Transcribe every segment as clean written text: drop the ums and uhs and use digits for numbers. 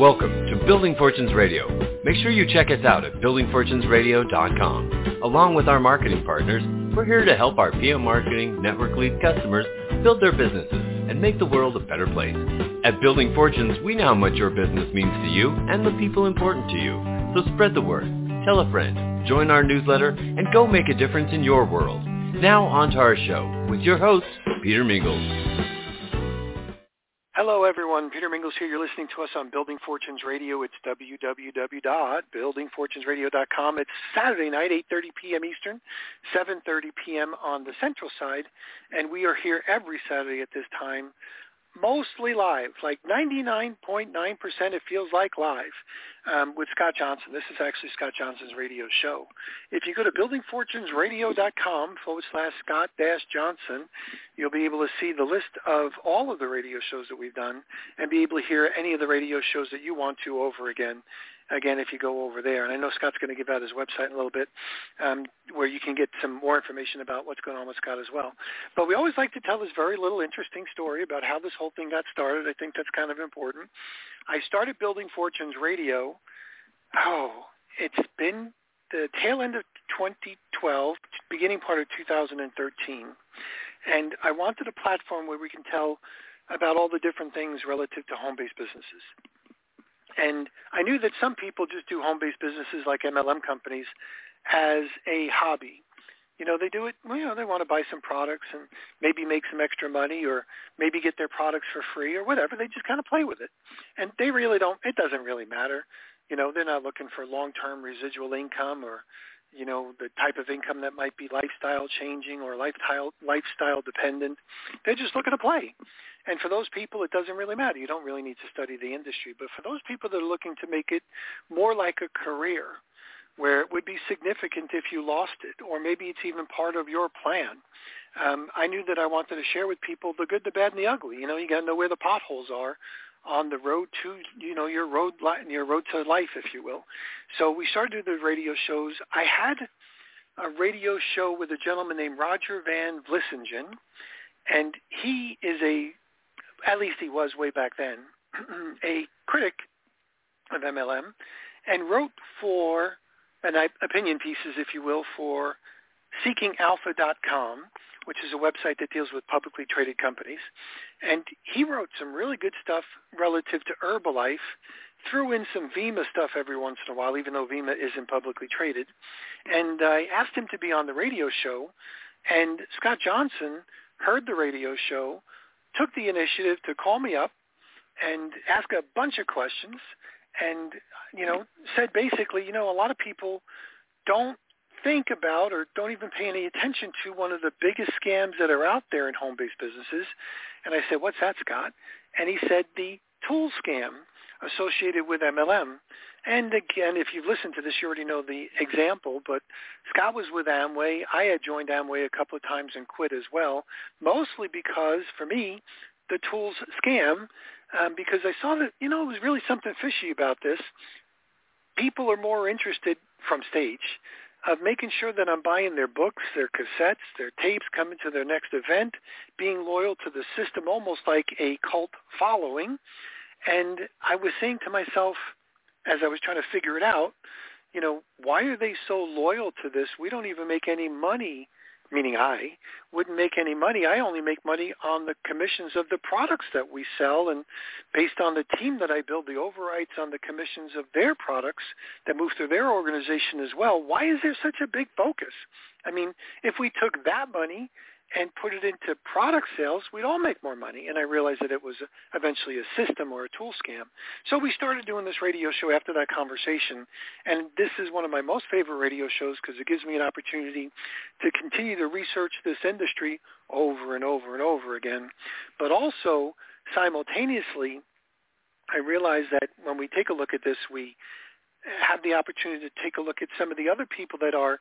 Welcome to Building Fortunes Radio. Make sure you check us out at buildingfortunesradio.com. Along with our marketing partners, we're here to help our PM Marketing Network Lead customers build their businesses and make the world a better place. At Building Fortunes, we know how much your business means to you and the people important to you. So spread the word, tell a friend, join our newsletter, and go make a difference in your world. Now on to our show with your host, Peter Mingles. Hello, everyone. Peter Mingles here. You're listening to us on Building Fortunes Radio. It's www.buildingfortunesradio.com. It's Saturday night, 8:30 p.m. Eastern, 7:30 p.m. on the Central Side, and we are here every Saturday at this time, mostly live, like 99.9% it feels like live, with Scott Johnson. This is actually Scott Johnson's radio show. If you go to buildingfortunesradio.com/Scott-Johnson, you'll be able to see the list of all of the radio shows that we've done and be able to hear any of the radio shows that you want to over again. Again, if you go over there, and I know Scott's going to give out his website in a little bit, where you can get some more information about what's going on with Scott as well. But we always like to tell this very little interesting story about how this whole thing got started. I think that's kind of important. I started Building Fortunes Radio, it's been the tail end of 2012, beginning part of 2013. And I wanted a platform where we can tell about all the different things relative to home-based businesses. And I knew that some people just do home-based businesses like MLM companies as a hobby. You know, they do it, they want to buy some products and maybe make some extra money or maybe get their products for free or whatever. They just kind of play with it. And they really don't, it doesn't really matter. You know, they're not looking for long-term residual income or, the type of income that might be lifestyle changing or lifestyle dependent. They're just looking to play. And for those people, it doesn't really matter. You don't really need to study the industry. But for those people that are looking to make it more like a career, where it would be significant if you lost it, or maybe it's even part of your plan, I knew that I wanted to share with people the good, the bad, and the ugly. You got to know where the potholes are on the road to, your road to life, if you will. So we started doing the radio shows. I had a radio show with a gentleman named Roger Van Vlissingen, and he is at least he was way back then, a critic of MLM, and wrote for, opinion pieces, if you will, for SeekingAlpha.com, which is a website that deals with publicly traded companies. And he wrote some really good stuff relative to Herbalife, threw in some Vima stuff every once in a while, even though Vima isn't publicly traded. And I asked him to be on the radio show, and Scott Johnson heard the radio show, took the initiative to call me up and ask a bunch of questions and, said basically, a lot of people don't think about or don't even pay any attention to one of the biggest scams that are out there in home-based businesses. And I said, what's that, Scott? And he said the tool scam associated with MLM. And again, if you've listened to this, you already know the example, but Scott was with Amway. I had joined Amway a couple of times and quit as well, mostly because, for me, the tools scam, because I saw that, it was really something fishy about this. People are more interested from stage of making sure that I'm buying their books, their cassettes, their tapes, coming to their next event, being loyal to the system, almost like a cult following. And I was saying to myself, as I was trying to figure it out, why are they so loyal to this? We don't even make any money, meaning I wouldn't make any money. I only make money on the commissions of the products that we sell, and based on the team that I build, the overrides on the commissions of their products that move through their organization as well. Why is there such a big focus? I mean, if we took that money and put it into product sales, we'd all make more money. And I realized that it was eventually a system or a tool scam. So we started doing this radio show after that conversation. And this is one of my most favorite radio shows because it gives me an opportunity to continue to research this industry over and over and over again. But also, simultaneously, I realized that when we take a look at this, we have the opportunity to take a look at some of the other people that are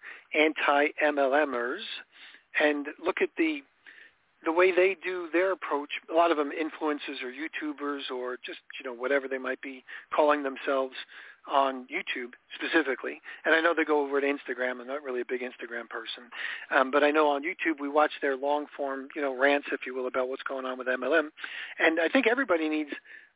anti-MLMers and look at the way they do their approach. A lot of them influencers or YouTubers or just, whatever they might be calling themselves on YouTube specifically. And I know they go over to Instagram. I'm not really a big Instagram person. But I know on YouTube we watch their long-form, rants, if you will, about what's going on with MLM. And I think everybody needs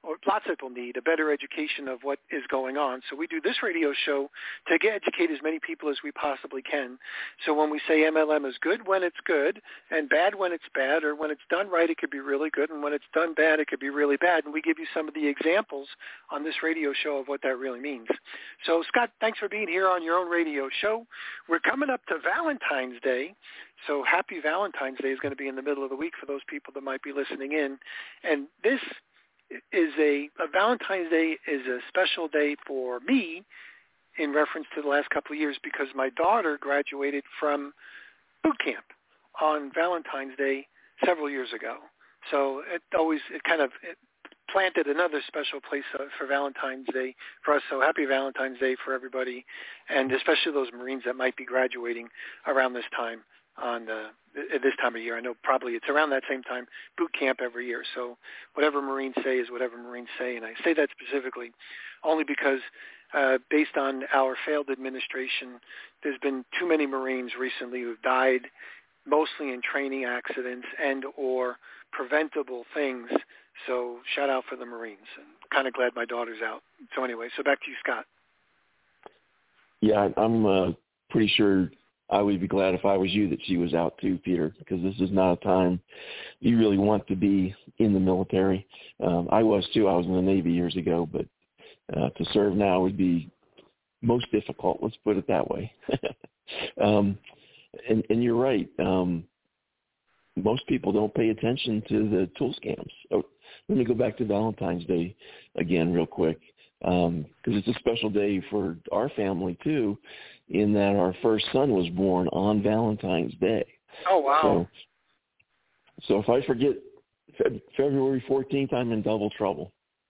or lots of people need, a better education of what is going on. So we do this radio show to educate as many people as we possibly can. So when we say MLM is good when it's good and bad when it's bad, or when it's done right, it could be really good, and when it's done bad, it could be really bad. And we give you some of the examples on this radio show of what that really means. So, Scott, thanks for being here on your own radio show. We're coming up to Valentine's Day. So happy Valentine's Day is going to be in the middle of the week for those people that might be listening in. And this is a Valentine's Day is a special day for me in reference to the last couple of years, because my daughter graduated from boot camp on Valentine's Day several years ago. So it planted another special place for Valentine's Day for us. So happy Valentine's Day for everybody, and especially those Marines that might be graduating around this time. At this time of year. I know probably it's around that same time, boot camp every year. So whatever Marines say is whatever Marines say. And I say that specifically only because based on our failed administration, there's been too many Marines recently who've died, mostly in training accidents and or preventable things. So shout out for the Marines. And kind of glad my daughter's out. So anyway, so back to you, Scott. Yeah, I'm pretty sure I would be glad if I was you that she was out too, Peter, because this is not a time you really want to be in the military. I was too. I was in the Navy years ago, but to serve now would be most difficult. Let's put it that way. And you're right. Most people don't pay attention to the tool scams. Oh, let me go back to Valentine's Day again real quick, because it's a special day for our family too, in that our first son was born on Valentine's Day. Oh, wow. So if I forget February 14th, I'm in double trouble.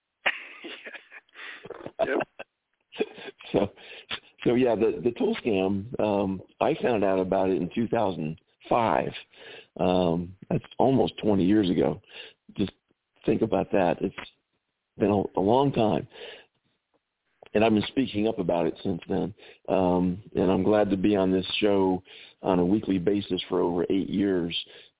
Yep. So yeah, the tool scam, I found out about it in 2005. That's almost 20 years ago. Just think about that. It's been a long time. And I've been speaking up about it since then. And I'm glad to be on this show on a weekly basis for over 8 years,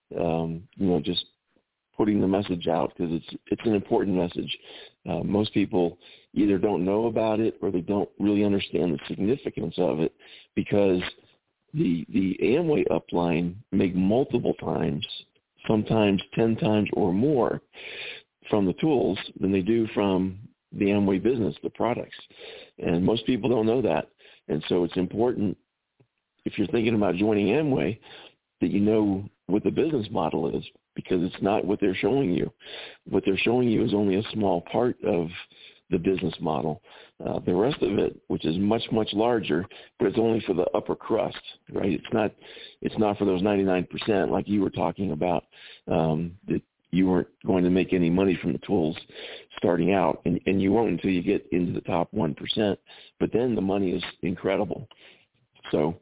just putting the message out, because it's an important message. Most people either don't know about it or they don't really understand the significance of it, because the Amway upline make multiple times, sometimes 10 times or more from the tools than they do from the Amway business, the products. And most people don't know that. And so it's important, if you're thinking about joining Amway, that you know what the business model is, because it's not what they're showing you. What they're showing you is only a small part of the business model. The rest of it, which is much, much larger, but it's only for the upper crust, right? It's not for those 99% like you were talking about, that you weren't going to make any money from the tools starting out, and you won't until you get into the top 1%. But then the money is incredible. So,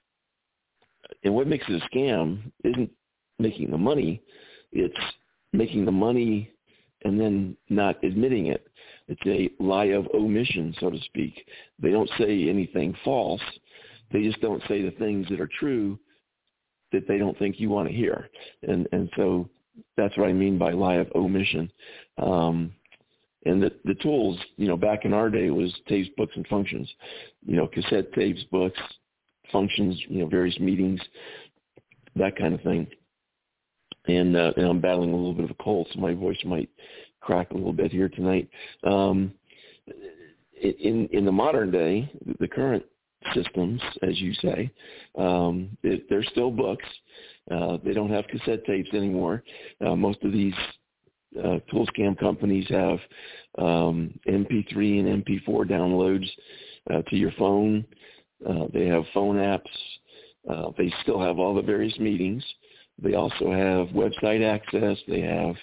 and what makes it a scam isn't making the money, it's making the money and then not admitting it. It's a lie of omission, so to speak. They don't say anything false. They just don't say the things that are true that they don't think you want to hear. And so that's what I mean by lie of omission. And the tools, back in our day was tapes, books, and functions. Cassette tapes, books, functions, various meetings, that kind of thing. And I'm battling a little bit of a cold, so my voice might crack a little bit here tonight. In the modern day, the current systems, as you say, they're still books. They don't have cassette tapes anymore. Most of these tool scam companies have MP3 and MP4 downloads to your phone. They have phone apps. They still have all the various meetings. They also have website access. They have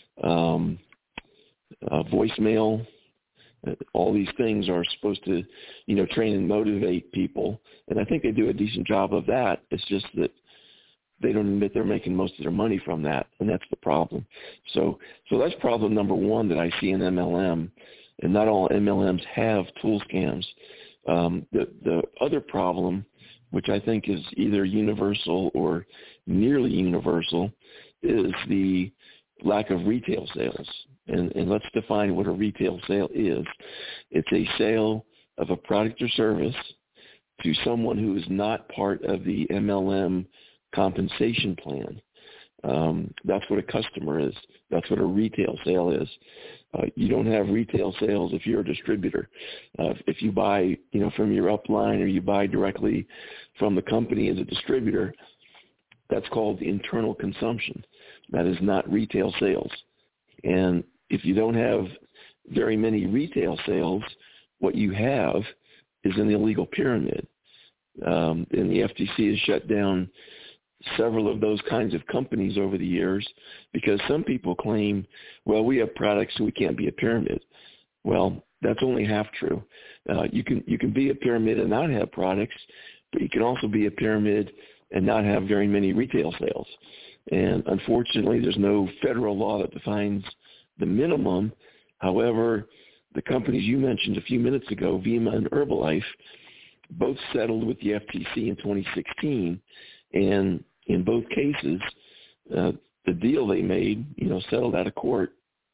voicemail. All these things are supposed to, train and motivate people. And I think they do a decent job of that. It's just that they don't admit they're making most of their money from that, and that's the problem. So that's problem number one that I see in MLM, and not all MLMs have tool scams. The other problem, which I think is either universal or nearly universal, is the lack of retail sales. And let's define what a retail sale is. It's a sale of a product or service to someone who is not part of the MLM compensation plan. That's what a customer is. That's what a retail sale is. You don't have retail sales if you're a distributor. If you buy, from your upline, or you buy directly from the company as a distributor, that's called internal consumption. That is not retail sales. And if you don't have very many retail sales, what you have is an illegal pyramid. And the FTC has shut down several of those kinds of companies over the years because some people claim, well, we have products, so we can't be a pyramid. Well, that's only half true. You can be a pyramid and not have products, but you can also be a pyramid and not have very many retail sales. And unfortunately, there's no federal law that defines the minimum. However, the companies you mentioned a few minutes ago, Vima and Herbalife, both settled with the FTC in 2016. And in both cases, the deal they made, settled out of court.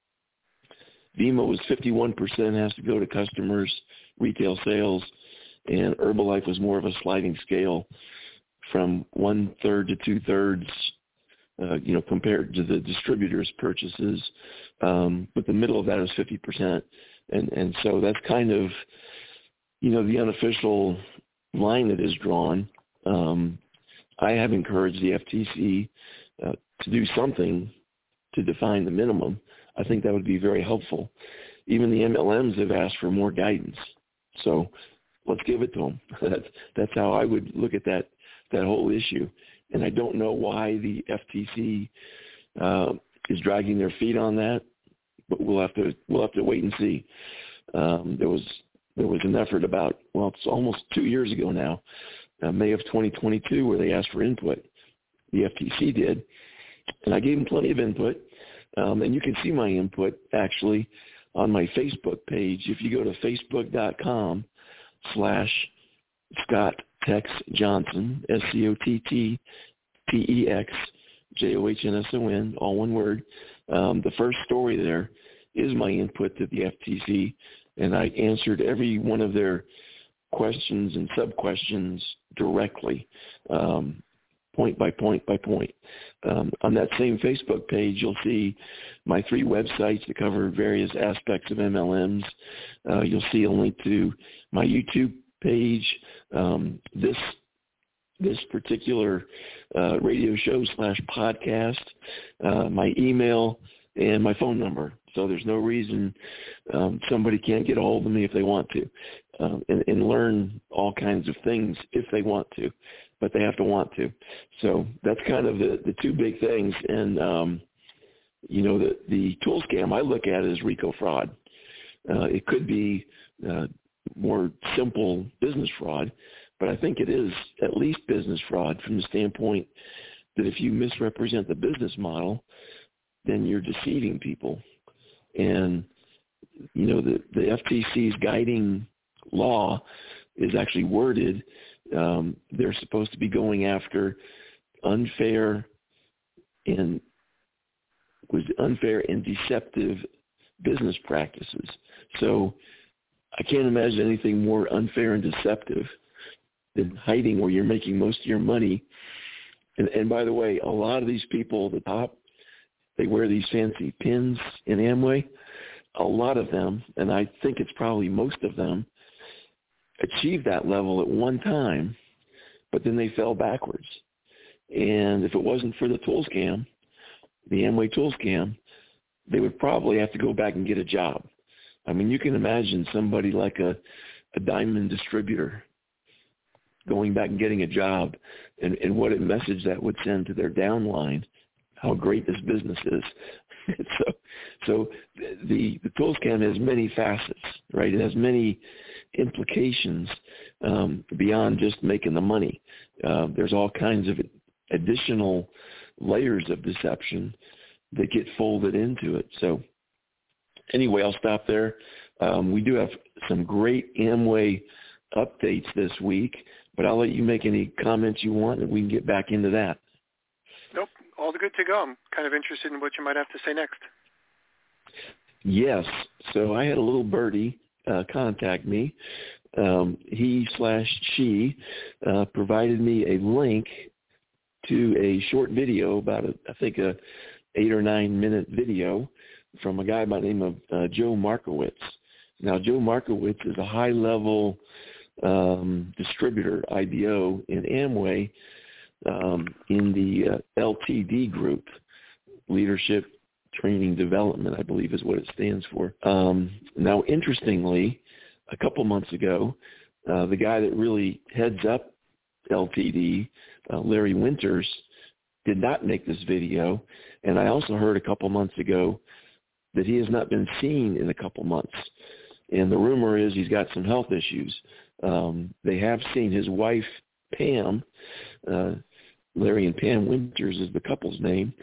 Vima was 51% has to go to customers, retail sales, and Herbalife was more of a sliding scale from 1/3 to 2/3, compared to the distributor's purchases. But the middle of that is 50%. And so that's kind of, the unofficial line that is drawn. I have encouraged the FTC to do something to define the minimum. I think that would be very helpful. Even the MLMs have asked for more guidance. So let's give it to them. That's how I would look at that whole issue. And I don't know why the FTC is dragging their feet on that, but we'll have to wait and see. There was an effort it's almost 2 years ago now, May of 2022, where they asked for input. The FTC did, and I gave them plenty of input. And you can see my input actually on my Facebook page. If you go to facebook.com/Scott Tex Johnson, SCOTTPEX all one word. The first story there is my input to the FTC, and I answered every one of their questions and sub-questions directly, point by point by point. On that same Facebook page, you'll see my 3 websites that cover various aspects of MLMs. You'll see a link to my YouTube page, this particular radio show /podcast, my email, and my phone number. So there's no reason somebody can't get a hold of me if they want to, and learn all kinds of things if they want to, but they have to want to. So that's kind of the 2 big things. And, the tool scam I look at is RICO fraud. It could be more simple business fraud, but I think it is at least business fraud from the standpoint that if you misrepresent the business model, then you're deceiving people. And, the FTC's guiding law is actually worded. They're supposed to be going after unfair and deceptive business practices. So I can't imagine anything more unfair and deceptive than hiding where you're making most of your money. And by the way, a lot of these people at the top, they wear these fancy pins in Amway. A lot of them, and I think it's probably most of them, achieved that level at one time, but then they fell backwards. And if it wasn't for the tool scam, the Amway tool scam, they would probably have to go back and get a job. I mean, you can imagine somebody like a diamond distributor going back and getting a job, and what a message that would send to their downline, how great this business is. So the tool scam has many facets, right? It has many implications beyond just making the money. There's all kinds of additional layers of deception that get folded into it. So anyway, I'll stop there. We do have some great Amway updates this week, but I'll let you make any comments you want, and we can get back into that. Nope. all the good to go. I'm kind of interested in what you might have to say next. Yes. So I had a little birdie contact me. He/she provided me a link to a short video about, I think, a 8 or 9 minute video from a guy by the name of Joe Markowitz. Now, Joe Markowitz is a high-level distributor, IBO, in Amway in the LTD group, Leadership Training Development, I believe is what it stands for. Now, interestingly, a couple months ago, the guy that really heads up LTD, Larry Winters, did not make this video. And I also heard a couple months ago that he has not been seen in a couple months. And the rumor is he's got some health issues. They have seen his wife, Pam, Larry and Pam Winters is the couple's name,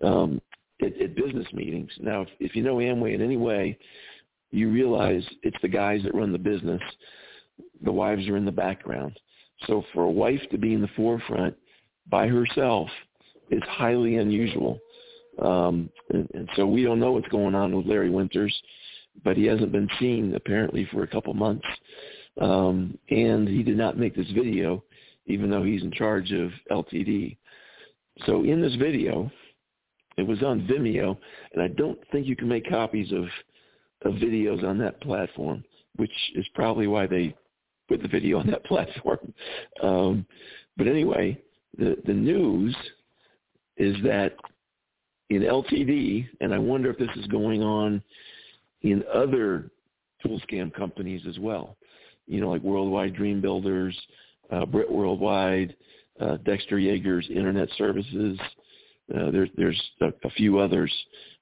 at business meetings. Now, if you know Amway in any way, you realize it's the guys that run the business. The wives are in the background. So for a wife to be in the forefront by herself is highly unusual. And so we don't know what's going on with Larry Winters, but he hasn't been seen apparently for a couple months. And he did not make this video, even though he's in charge of LTD. So in this video, it was on Vimeo, and I don't think you can make copies of videos on that platform, which is probably why they put the video on that platform. But anyway, the news is that in LTD, and I wonder if this is going on in other tool scam companies as well, like Worldwide Dream Builders, Brit Worldwide, Dexter Yeager's Internet Services. There's a few others.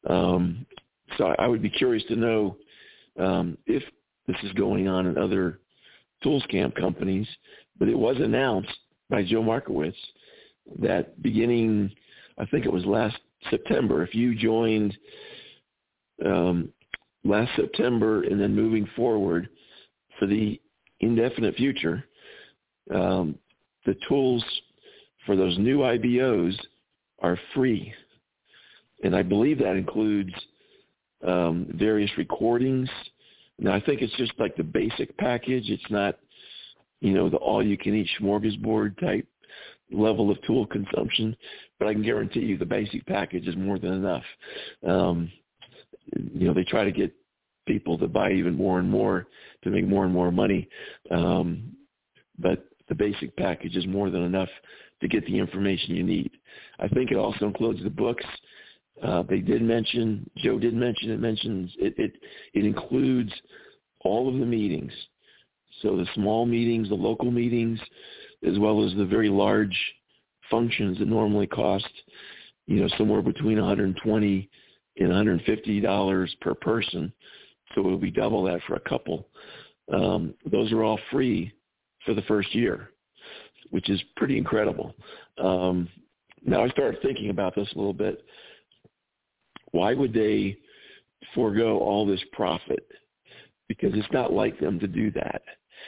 So I would be curious to know if this is going on in other tool scam companies. But it was announced by Joe Markowitz that beginning, I think it was last September, if you joined last September and then moving forward for the indefinite future, the tools for those new IBOs are free. And I believe that includes various recordings. Now, I think it's just like the basic package. It's not, the all-you-can-eat smorgasbord type level of tool consumption. But I can guarantee you the basic package is more than enough. They try to get people to buy even more and more to make more and more money. But the basic package is more than enough to get the information you need. I think it also includes the books. Joe did mention, it includes all of the meetings. So the small meetings, the local meetings, as well as the very large functions that normally cost, somewhere between $120 and $150 per person. So it will be double that for a couple. Those are all free for the first year, which is pretty incredible. Now I started thinking about this a little bit. Why would they forego all this profit? Because it's not like them to do that.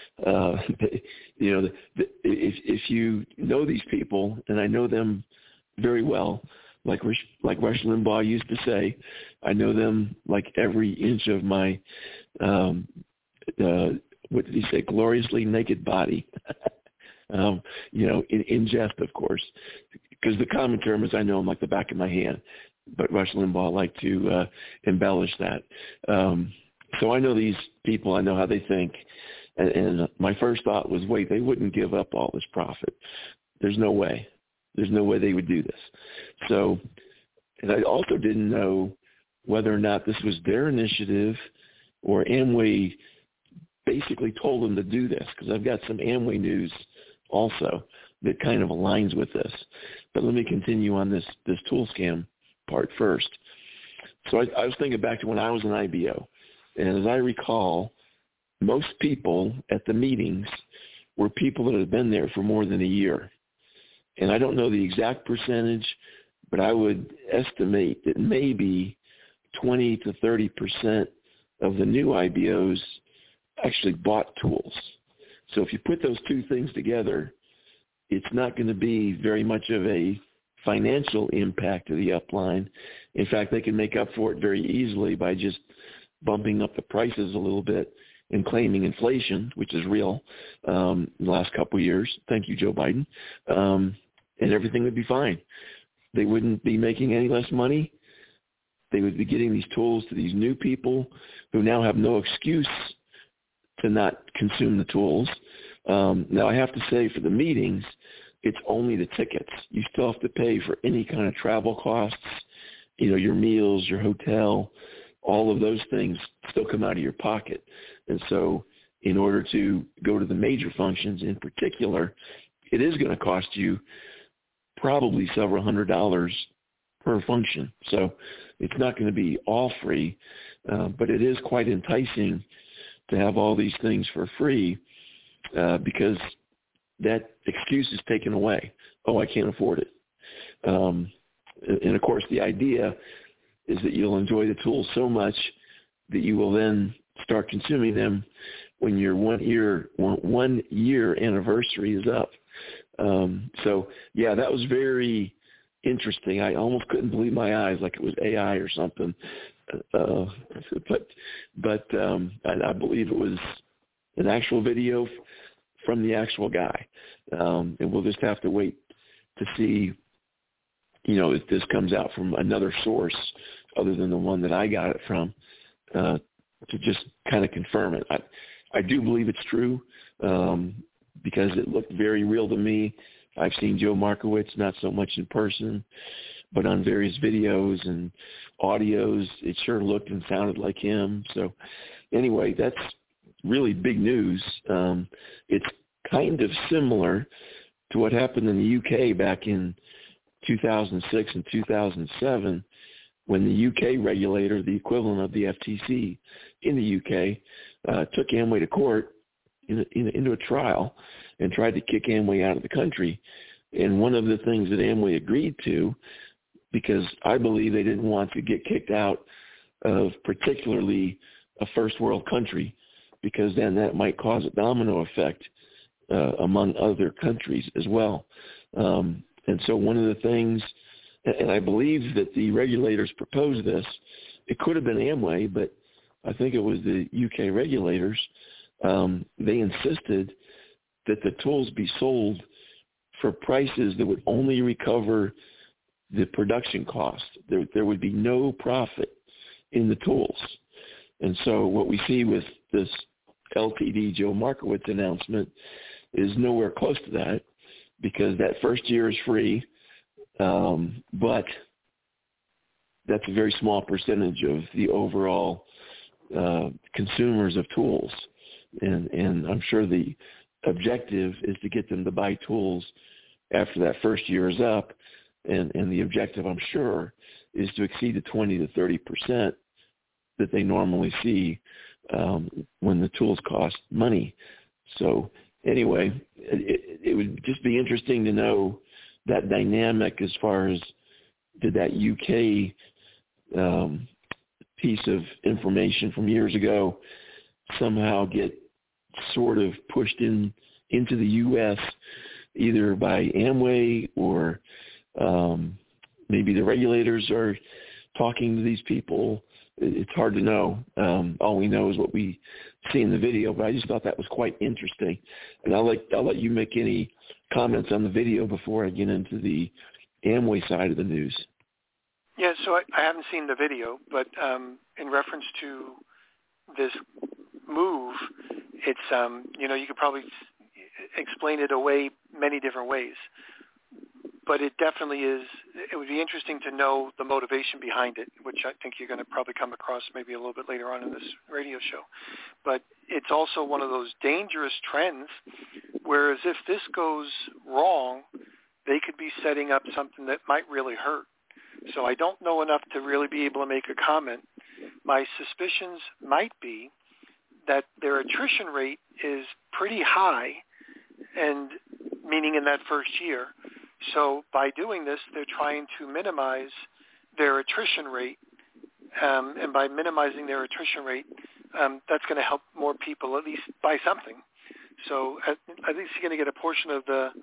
If you know these people, and I know them very well, like Rush Limbaugh used to say, I know them like every inch of my, what did he say, gloriously naked body. In jest, of course, because the common term is I know them like the back of my hand. But Rush Limbaugh liked to embellish that. So I know these people. I know how they think. And my first thought was, wait, they wouldn't give up all this profit. There's no way. There's no way they would do this. So, and I also didn't know whether or not this was their initiative or Amway basically told them to do this, because I've got some Amway news also that kind of aligns with this. But let me continue on this tool scam part first. So I was thinking back to when I was an IBO, and as I recall, most people at the meetings were people that had been there for more than a year. And I don't know the exact percentage, but I would estimate that maybe 20 to 30% of the new IBOs actually bought tools. So if you put those two things together, it's not going to be very much of a financial impact of the upline. In fact, they can make up for it very easily by just bumping up the prices a little bit and claiming inflation, which is real, in the last couple of years. Thank you, Joe Biden. And everything would be fine. They wouldn't be making any less money. They would be getting these tools to these new people who now have no excuse to not consume the tools. Now, I have to say, for the meetings, it's only the tickets. You still have to pay for any kind of travel costs, your meals, your hotel, all of those things still come out of your pocket. And so in order to go to the major functions in particular, it is going to cost you probably several $100s per function. So it's not going to be all free, but it is quite enticing to have all these things for free because that excuse is taken away. Oh, I can't afford it. And of course, the idea is that you'll enjoy the tools so much that you will then start consuming them when your 1 year anniversary is up. So yeah, that was very interesting. I almost couldn't believe my eyes, like it was AI or something. But I believe it was an actual video from the actual guy. And we'll just have to wait to see, if this comes out from another source other than the one that I got it from, to just kind of confirm it. I do believe it's true because it looked very real to me. I've seen Joe Markowitz, not so much in person, but on various videos and audios, it sure looked and sounded like him. So anyway, that's really big news. It's kind of similar to what happened in the UK back in 2006 and 2007 when the UK regulator, the equivalent of the FTC in the UK, took Amway to court into a trial and tried to kick Amway out of the country. And one of the things that Amway agreed to, because I believe they didn't want to get kicked out of particularly a first world country, because then that might cause a domino effect among other countries as well. And so one of the things, and I believe that the regulators proposed this, it could have been Amway, but I think it was the UK regulators. They insisted that the tools be sold for prices that would only recover the production cost. There would be no profit in the tools. And so what we see with this LTD Joe Markowitz announcement is nowhere close to that, because that first year is free, but that's a very small percentage of the overall consumers of tools. And I'm sure the objective is to get them to buy tools after that first year is up. And the objective, I'm sure, is to exceed the 20 to 30% that they normally see when the tools cost money. So anyway, it would just be interesting to know that dynamic as far as did that UK piece of information from years ago somehow get sort of pushed into the U.S. either by Amway or maybe the regulators are talking to these people. It's hard to know. All we know is what we see in the video, but I just thought that was quite interesting. And I'll let you make any comments on the video before I get into the Amway side of the news. Yeah, so I haven't seen the video, but in reference to this move, it's, you could probably explain it away many different ways. But it definitely is, it would be interesting to know the motivation behind it, which I think you're going to probably come across maybe a little bit later on in this radio show. But it's also one of those dangerous trends, whereas if this goes wrong, they could be setting up something that might really hurt. So I don't know enough to really be able to make a comment. My suspicions might be that their attrition rate is pretty high, and meaning in that first year. So by doing this, they're trying to minimize their attrition rate, and by minimizing their attrition rate, that's going to help more people at least buy something. So at least you're going to get a portion of the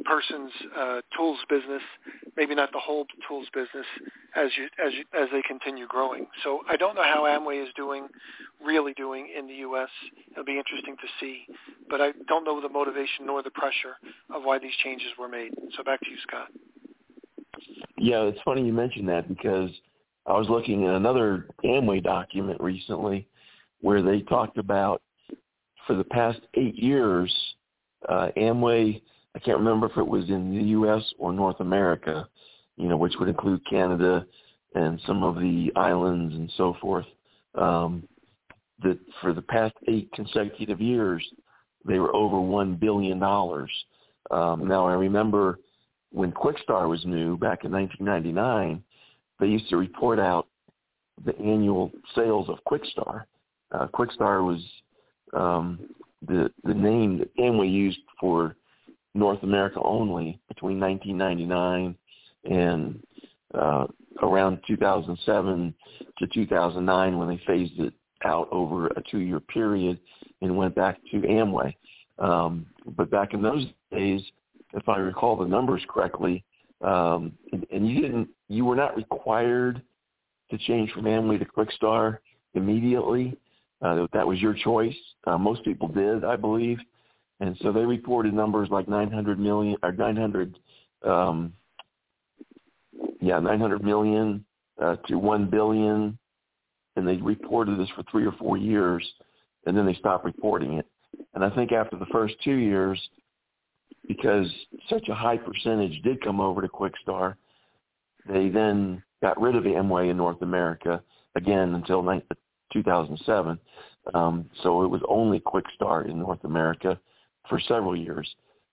person's tools business, maybe not the whole tools business, as they continue growing. So I don't know how Amway is really doing in the U.S. It'll be interesting to see, but I don't know the motivation nor the pressure of why these changes were made. So back to you, Scott. Yeah, it's funny you mentioned that because I was looking at another Amway document recently where they talked about for the past 8 years, Amway, I can't remember if it was in the U.S. or North America, which would include Canada and some of the islands and so forth, that for the past 8 consecutive years, they were over $1 billion. Now, I remember when Quickstar was new back in 1999, they used to report out the annual sales of Quickstar. Quickstar was the name that Amway used for North America only between 1999 and around 2007 to 2009 when they phased it out over a 2-year period and went back to Amway. But back in those days, if I recall the numbers correctly, and you were not required to change from Amway to Quickstar immediately. That was your choice. Most people did, I believe. And so they reported numbers like 900 million to 1 billion. And they reported this for 3 or 4 years, and then they stopped reporting it. And I think after the first 2 years, because such a high percentage did come over to Quickstar, they then got rid of Amway in North America again until 2007. So it was only Quickstar in North America for several years.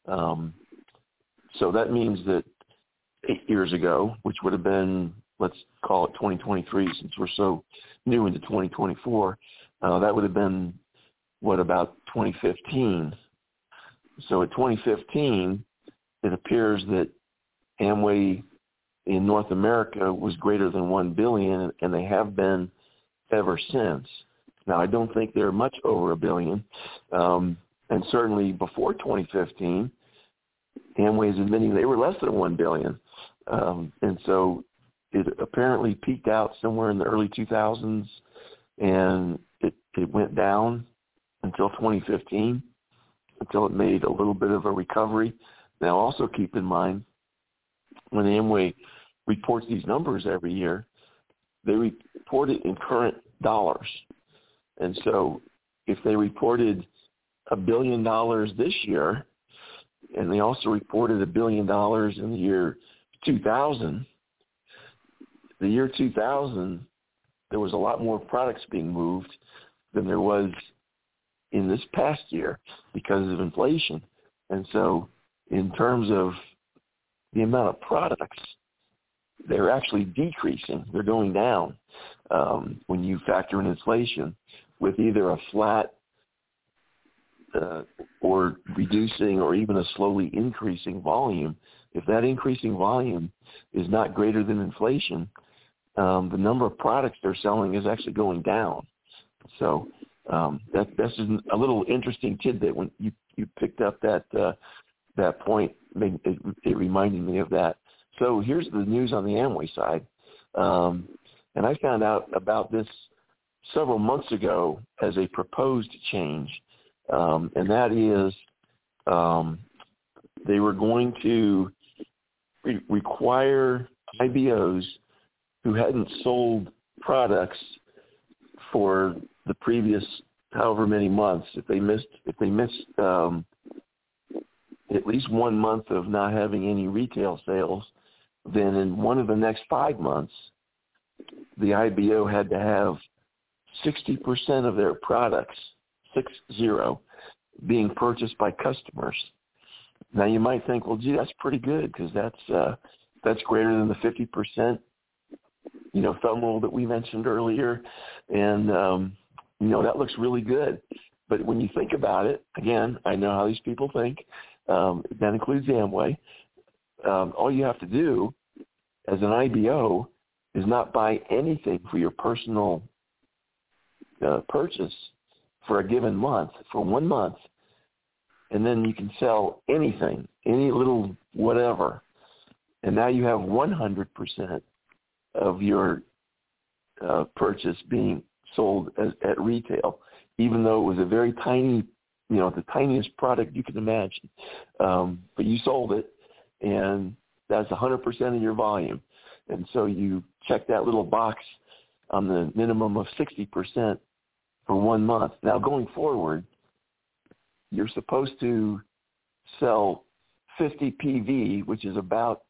So that means that 8 years ago, which would have been, let's call it 2023 since we're so new into 2024, that would have been, about 2015. So at 2015, it appears that Amway in North America was greater than $1 billion, and they have been ever since. Now, I don't think they're much over $1 billion, and certainly before 2015, Amway is admitting they were less than $1 billion, and so it apparently peaked out somewhere in the early 2000s, and it went down until 2015, until it made a little bit of a recovery. Now, also keep in mind, when Amway reports these numbers every year, they report it in current dollars. And so if they reported $1 billion this year, and they also reported $1 billion in the year 2000, the year 2000, there was a lot more products being moved than there was in this past year because of inflation. And so in terms of the amount of products, they're actually decreasing. They're going down when you factor in inflation with either a flat or reducing or even a slowly increasing volume. If that increasing volume is not greater than inflation, the number of products they're selling is actually going down. So that's a little interesting tidbit. When you picked up that point, it reminded me of that. So here's the news on the Amway side. And I found out about this several months ago as a proposed change, and that is they were going to require IBOs who hadn't sold products for the previous however many months, if they missed at least 1 month of not having any retail sales, then in one of the next 5 months, the IBO had to have 60% of their products, 60, being purchased by customers. Now you might think, well, gee, that's pretty good because that's greater than the 50%, thumb rule that we mentioned earlier, and that looks really good. But when you think about it, again, I know how these people think. That includes Amway. All you have to do as an IBO is not buy anything for your personal purchase for a given month, for 1 month, and then you can sell anything, any little whatever. And now you have 100% of your purchase being sold at retail, even though it was a very tiny, the tiniest product you can imagine. But you sold it, and that's 100% of your volume. And so you check that little box on the minimum of 60% for 1 month. Now, going forward, you're supposed to sell 50 PV, which is about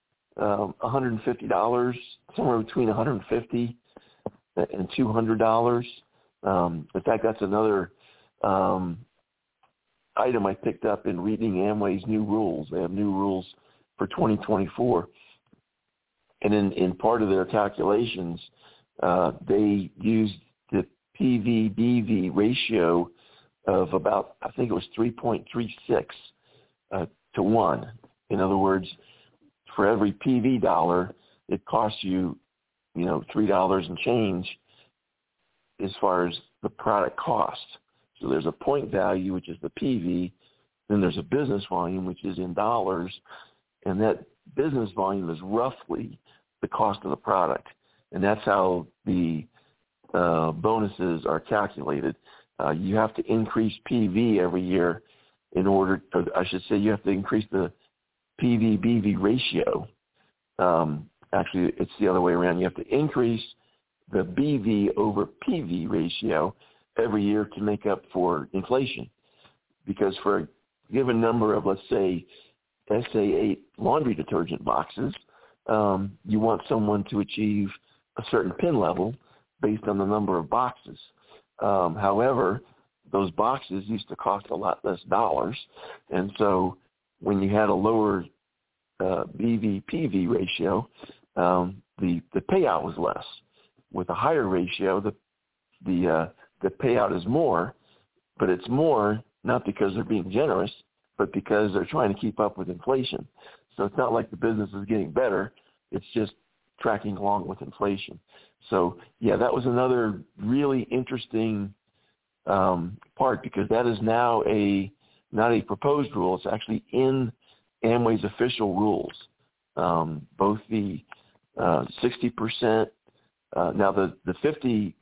$150, somewhere between $150 and $200. In fact, that's another item I picked up in reading Amway's new rules. They have new rules for 2024. And in part of their calculations, they used the PV-BV ratio of about, I think it was 3.36 to 1. In other words, for every PV dollar, it costs you, $3 and change as far as the product cost. So there's a point value, which is the PV. Then there's a business volume, which is in dollars. And that business volume is roughly the cost of the product. And that's how the bonuses are calculated. You have to increase PV every year in order, or I should say you have to increase the PV-BV ratio. Actually, it's the other way around. You have to increase the BV over PV ratio every year to make up for inflation. Because for a given number of, let's say, SA8 laundry detergent boxes, you want someone to achieve a certain PIN level based on the number of boxes. However, those boxes used to cost a lot less dollars, and so when you had a lower BV-PV ratio, the payout was less. With a higher ratio, the payout is more, but it's more not because they're being generous, but because they're trying to keep up with inflation. So it's not like the business is getting better. It's just tracking along with inflation. So, yeah, that was another really interesting part, because that is now not a proposed rule. It's actually in Amway's official rules. Both the 60%, now the 50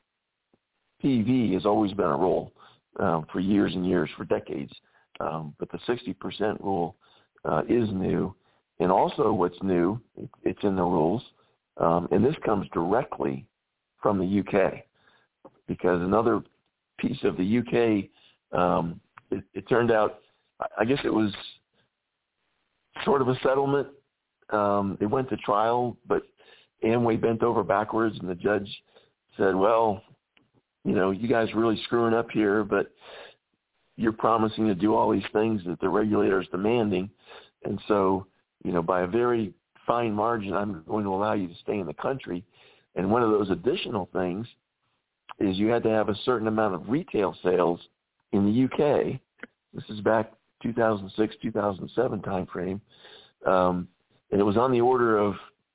PV has always been a rule for years and years, for decades. But the 60% rule is new. And also what's new, it's in the rules, and this comes directly from the UK, because another piece of the UK, it turned out, I guess it was sort of a settlement. It went to trial, but Amway bent over backwards, and the judge said, well, you guys are really screwing up here, but you're promising to do all these things that the regulator is demanding. And so, by a very fine margin, I'm going to allow you to stay in the country. And one of those additional things is you had to have a certain amount of retail sales in the UK. This is back 2006, 2007 timeframe. And it was on the order of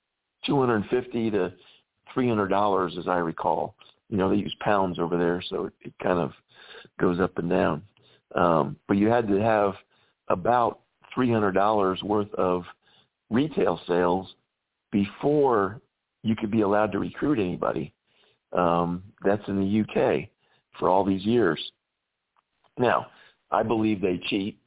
$250 to $300, as I recall. They use pounds over there, so it kind of goes up and down. But you had to have about $300 worth of retail sales before you could be allowed to recruit anybody. That's in the UK for all these years. Now, I believe they cheat.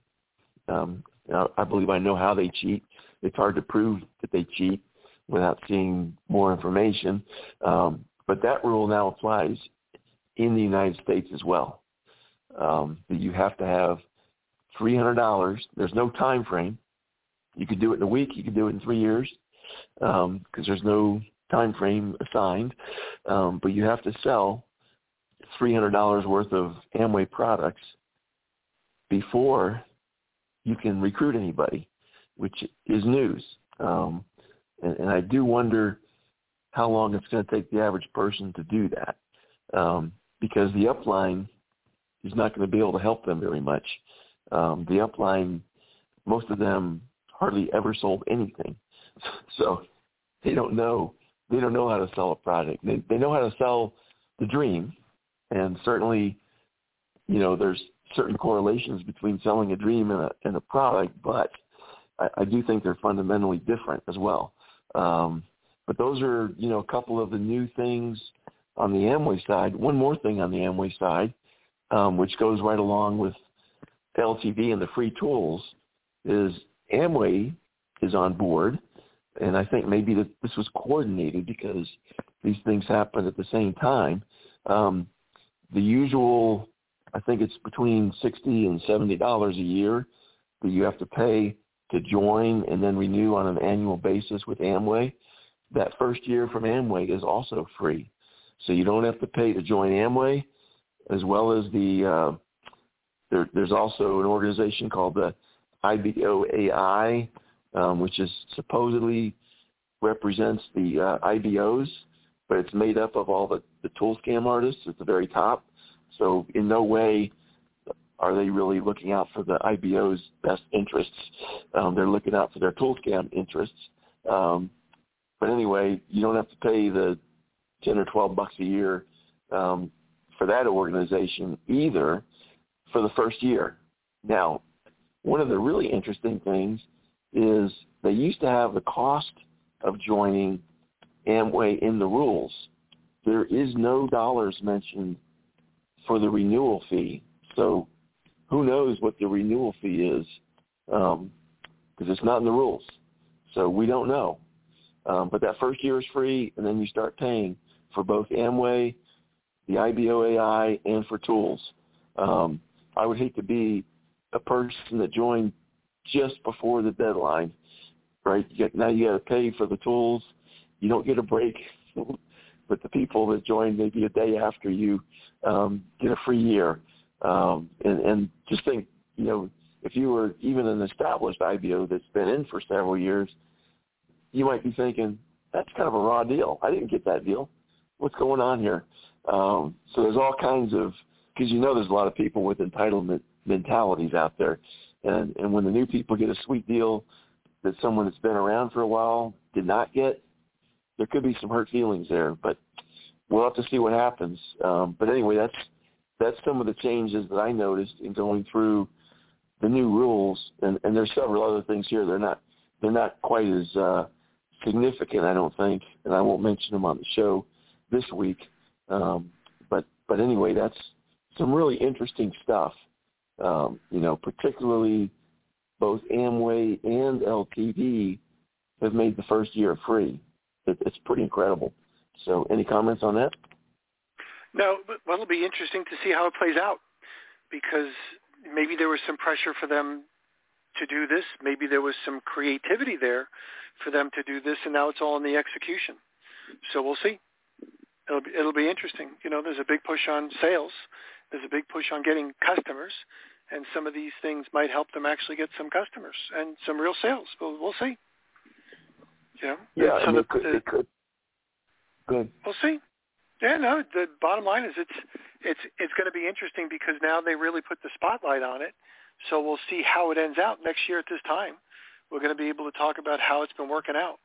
I believe I know how they cheat. It's hard to prove that they cheat without seeing more information. But that rule now applies in the United States as well. You have to have $300. There's no time frame. You could do it in a week. You could do it in 3 years, because there's no time frame assigned. But you have to sell $300 worth of Amway products before you can recruit anybody, which is news. And I do wonder how long it's going to take the average person to do that, because the upline is not going to be able to help them very much. The upline, most of them hardly ever sold anything, so they don't know how to sell a product. They know how to sell the dream, and certainly, there's certain correlations between selling a dream and a product, but I do think they're fundamentally different as well. But those are, a couple of the new things on the Amway side. One more thing on the Amway side, which goes right along with LTV and the free tools, is Amway is on board, and I think maybe that this was coordinated because these things happen at the same time. The usual, I think it's between $60 and $70 a year that you have to pay to join and then renew on an annual basis with Amway. That first year from Amway is also free. So you don't have to pay to join Amway, as well as there's also an organization called the IBOAI, which is supposedly represents the IBOs, but it's made up of all the tool scam artists at the very top. So in no way are they really looking out for the IBO's best interests. They're looking out for their tool scam interests. But anyway, you don't have to pay the $10 or $12 a year for that organization either for the first year. Now, one of the really interesting things is they used to have the cost of joining Amway in the rules. There is no dollars mentioned for the renewal fee. So who knows what the renewal fee is, because it's not in the rules. So we don't know. But that first year is free, and then you start paying for both Amway, the IBOAI, and for tools. I would hate to be a person that joined just before the deadline, right? Now you got to pay for the tools. You don't get a break. But the people that joined maybe a day after you get a free year. And just think, if you were even an established IBO that's been in for several years, you might be thinking, that's kind of a raw deal. I didn't get that deal. What's going on here? So there's all kinds of, because there's a lot of people with entitlement mentalities out there. And when the new people get a sweet deal that someone that's been around for a while did not get, there could be some hurt feelings there. But we'll have to see what happens. But anyway, that's some of the changes that I noticed in going through the new rules. And there's several other things here. They're not quite as significant, I don't think, and I won't mention them on the show this week. But anyway, that's some really interesting stuff. Particularly both Amway and LTV have made the first year free. It's pretty incredible. So any comments on that? No, well, it'll be interesting to see how it plays out, because maybe there was some pressure for them to do this. Maybe there was some creativity there for them to do this, and now it's all in the execution. So we'll see. It'll be interesting. There's a big push on sales. There's a big push on getting customers, and some of these things might help them actually get some customers and some real sales. We'll see. Yeah, it could. Good. We'll see. Yeah, no, the bottom line is it's going to be interesting because now they really put the spotlight on it. So we'll see how it ends out next year at this time. We're going to be able to talk about how it's been working out.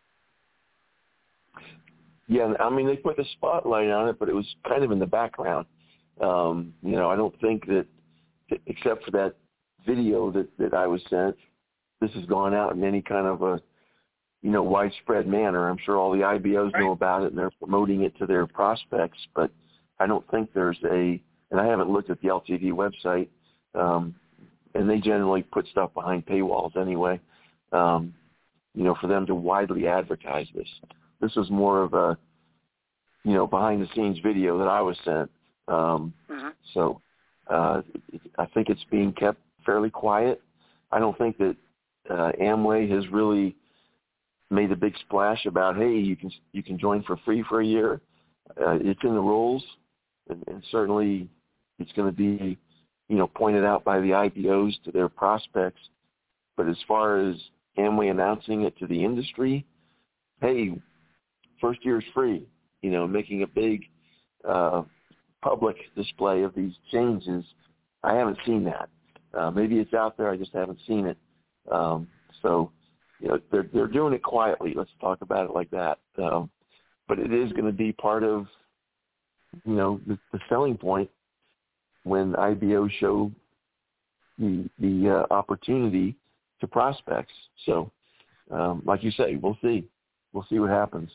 Yeah, they put the spotlight on it, but it was kind of in the background. I don't think that, except for that video that I was sent, this has gone out in any kind of a, widespread manner. I'm sure all the IBOs know about it and they're promoting it to their prospects, but I don't think there's and I haven't looked at the LTV website, and they generally put stuff behind paywalls anyway, for them to widely advertise this. This was more of a, behind-the-scenes video that I was sent. So I think it's being kept fairly quiet. I don't think that Amway has really made a big splash about, hey, you can join for free for a year. It's in the rules, and certainly it's going to be, pointed out by the IBOs to their prospects. But as far as Amway announcing it to the industry, hey, first year is free, making a big public display of these changes, I haven't seen that. Maybe it's out there, I just haven't seen it. So, they're doing it quietly. Let's talk about it like that. But it is going to be part of, the selling point when IBOs show the opportunity to prospects. So, like you say, we'll see what happens.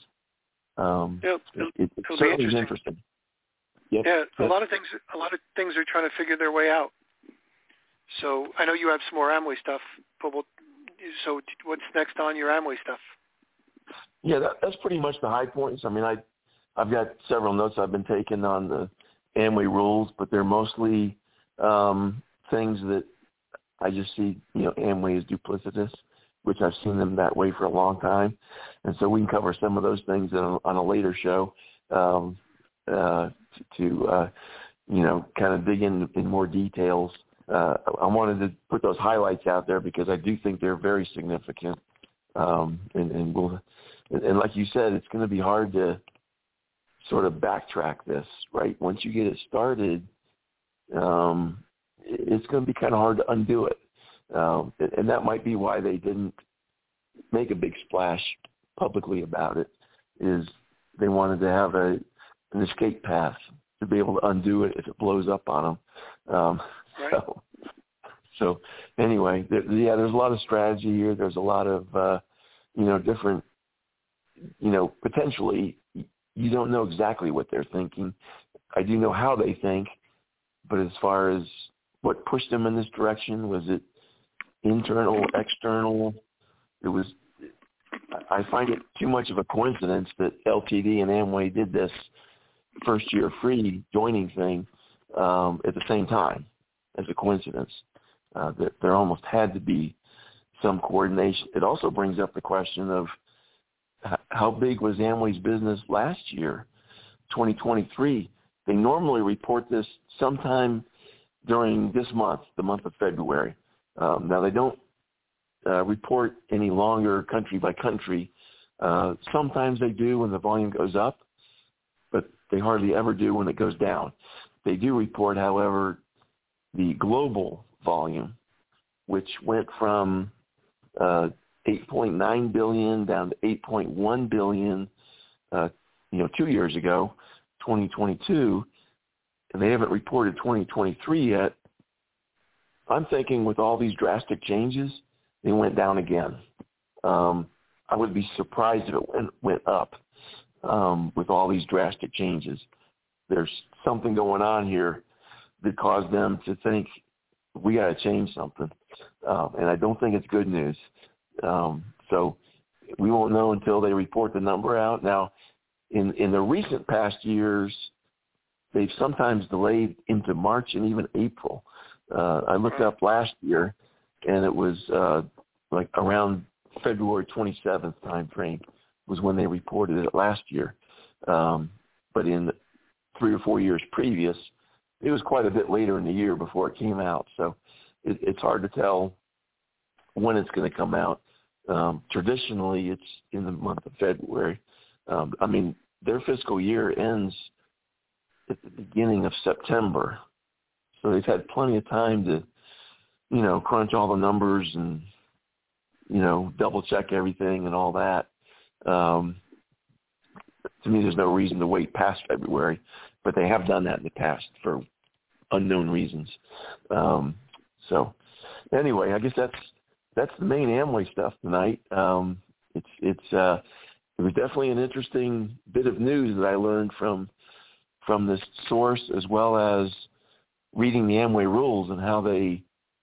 It certainly is interesting. Yep. Yeah, a lot of things are trying to figure their way out. So I know you have some more Amway stuff, but so what's next on your Amway stuff? Yeah, that's pretty much the high points. I mean, I've got several notes I've been taking on the Amway rules, but they're mostly things that I just see, Amway is duplicitous, which I've seen them that way for a long time. And so we can cover some of those things on a later show to kind of dig in more details. I wanted to put those highlights out there because I do think they're very significant. And like you said, it's going to be hard to sort of backtrack this, right? Once you get it started, it's going to be kind of hard to undo it. And that might be why they didn't make a big splash publicly about it, is they wanted to have an escape path to be able to undo it if it blows up on them. Right. So anyway, there's a lot of strategy here. There's a lot of, different, potentially you don't know exactly what they're thinking. I do know how they think, but as far as what pushed them in this direction, was it internal, external? I find it too much of a coincidence that LTD and Amway did this first year free joining thing at the same time as a coincidence. There almost had to be some coordination. It also brings up the question of how big was Amway's business last year, 2023. They normally report this sometime during this month, the month of February. Now, they don't report any longer country by country. Sometimes they do when the volume goes up, but they hardly ever do when it goes down. They do report, however, the global volume, which went from 8.9 billion down to 8.1 billion, 2 years ago, 2022, and they haven't reported 2023 yet. I'm thinking with all these drastic changes, they went down again. I would be surprised if it went up with all these drastic changes. There's something going on here that caused them to think we got to change something, and I don't think it's good news. So we won't know until they report the number out. Now, in the recent past years, they've sometimes delayed into March and even April. I looked up last year, and it was like around February 27th time frame was when they reported it last year. But in 3 or 4 years previous, it was quite a bit later in the year before it came out. So it's hard to tell when it's going to come out. Traditionally, it's in the month of February. Their fiscal year ends at the beginning of September. So they've had plenty of time to, crunch all the numbers and, double check everything and all that. To me, there's no reason to wait past February, but they have done that in the past for unknown reasons. So anyway, I guess that's the main Amway stuff tonight. It was definitely an interesting bit of news that I learned from this source, as well as reading the Amway rules and how they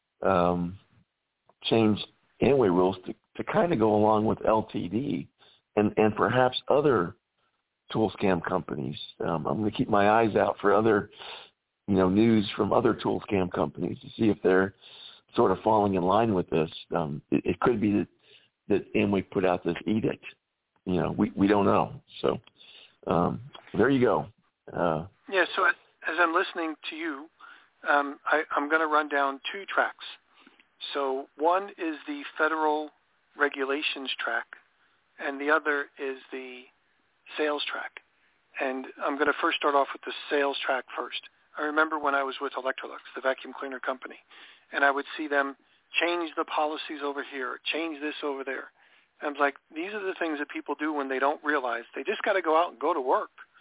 changed Amway rules to kind of go along with LTD and perhaps other tool scam companies. I'm going to keep my eyes out for other, news from other tool scam companies to see if they're sort of falling in line with this. It could be that Amway put out this edict. We don't know. So there you go. So as I'm listening to you, I'm going to run down 2 tracks. So one is the federal regulations track, and the other is the sales track. And I'm going to first start off with the sales track first. I remember when I was with Electrolux, the vacuum cleaner company, and I would see them change the policies over here, change this over there. And I was like, these are the things that people do when they don't realize. They just got to go out and go to work.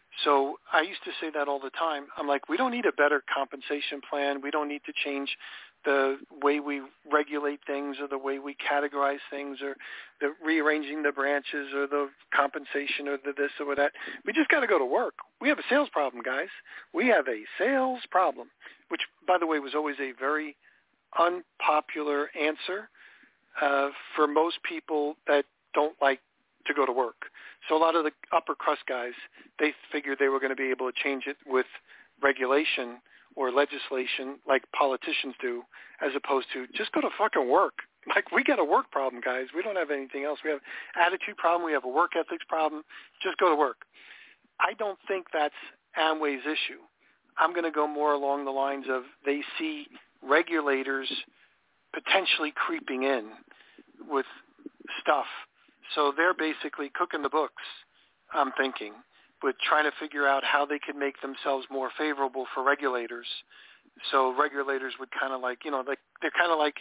So I used to say that all the time. I'm like, we don't need a better compensation plan. We don't need to change the way we regulate things or the way we categorize things or the rearranging the branches or the compensation or the this or that. We just got to go to work. We have a sales problem, guys. We have a sales problem, which, by the way, was always a very unpopular answer for most people that don't like to go to work. So a lot of the upper crust guys, they figured they were going to be able to change it with regulation or legislation like politicians do, as opposed to just go to fucking work. Like, we got a work problem, guys. We don't have anything else. We have attitude problem. We have a work ethics problem. Just go to work. I don't think that's Amway's issue. I'm going to go more along the lines of they see regulators potentially creeping in with stuff. So they're basically cooking the books, I'm thinking, with trying to figure out how they can make themselves more favorable for regulators. So regulators would kind of like, like they're kind of like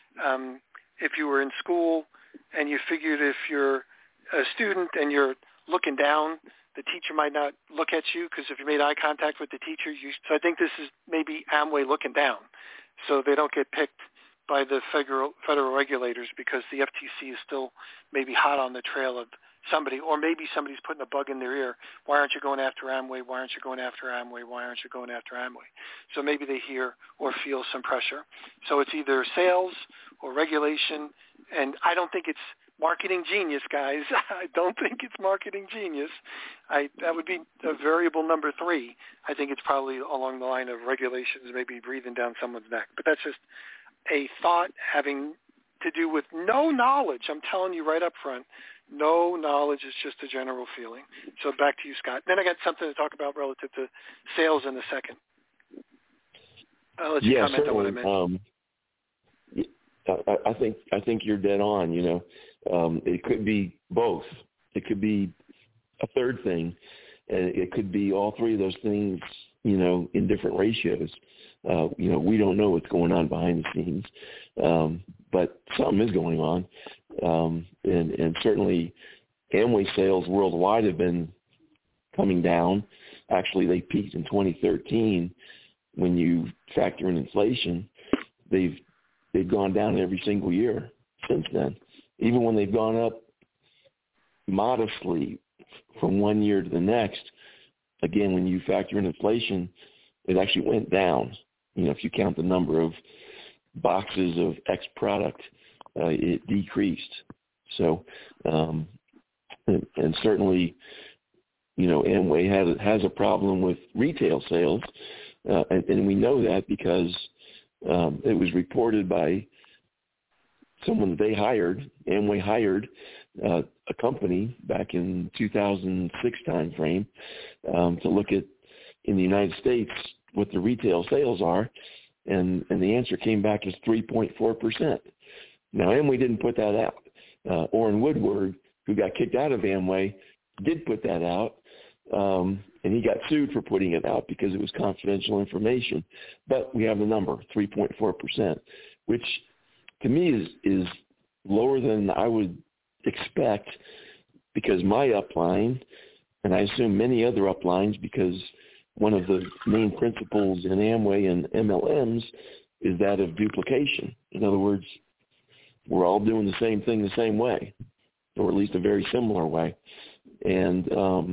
if you were in school and you figured if you're a student and you're looking down, the teacher might not look at you because if you made eye contact with the teacher, so I think this is maybe Amway looking down, so they don't get picked by the federal regulators because the FTC is still maybe hot on the trail of somebody, or maybe somebody's putting a bug in their ear. Why aren't you going after Amway? Why aren't you going after Amway? Why aren't you going after Amway? So maybe they hear or feel some pressure. So it's either sales or regulation, and I don't think it's marketing genius, guys. I don't think it's marketing genius. That would be a variable number 3. I think it's probably along the line of regulations, maybe breathing down someone's neck. But that's just a thought having to do with no knowledge. I'm telling you right up front, no knowledge. Is just a general feeling. So back to you, Scott. Then I got something to talk about relative to sales in a second. I'll let you comment on what I meant. I think you're dead on. It could be both. It could be a third thing, and it could be all 3 of those things. In different ratios. We don't know what's going on behind the scenes, but something is going on. And certainly Amway sales worldwide have been coming down. Actually, they peaked in 2013. When you factor in inflation, they've gone down every single year since then. Even when they've gone up modestly from one year to the next, again, when you factor in inflation, it actually went down. If you count the number of boxes of X product, it decreased. So, and certainly, Amway has a problem with retail sales, and we know that because it was reported by someone that they hired. Amway hired a company back in 2006 timeframe to look at in the United States what the retail sales are, and the answer came back as 3.4%. Now, Amway didn't put that out. Orrin Woodward, who got kicked out of Amway, did put that out, and he got sued for putting it out because it was confidential information. But we have the number, 3.4%, which to me is lower than I would expect, because my upline, and I assume many other uplines, because one of the main principles in Amway and MLMs is that of duplication. In other words, we're all doing the same thing the same way, or at least a very similar way. And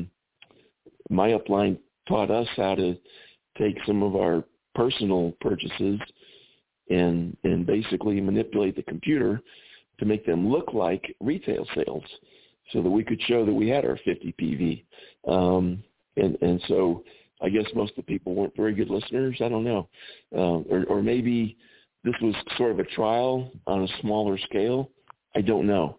my upline taught us how to take some of our personal purchases and basically manipulate the computer to make them look like retail sales so that we could show that we had our 50 PV. And so I guess most of the people weren't very good listeners. I don't know. Or maybe this was sort of a trial on a smaller scale. I don't know.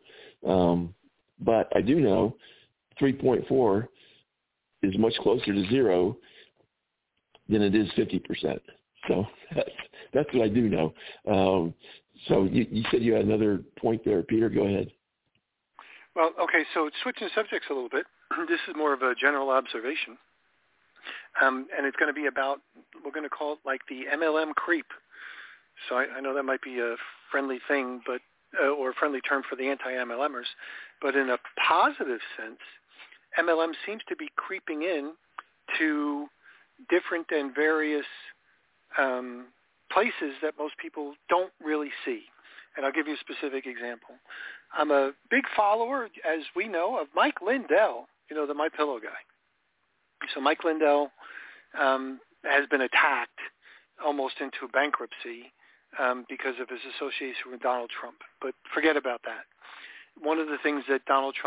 But I do know 3.4 is much closer to 0 than it is 50%. So that's what I do know. So you said you had another point there, Peter. Go ahead. Well, okay, so switching subjects a little bit, this is more of a general observation. And it's going to be about, we're going to call it like the MLM creep. So I know that might be a friendly thing, but or a friendly term for the anti-MLMers. But in a positive sense, MLM seems to be creeping in to different and various places that most people don't really see. And I'll give you a specific example. I'm a big follower, as we know, of Mike Lindell, the MyPillow guy. So Mike Lindell has been attacked almost into bankruptcy because of his association with Donald Trump. But forget about that. One of the things that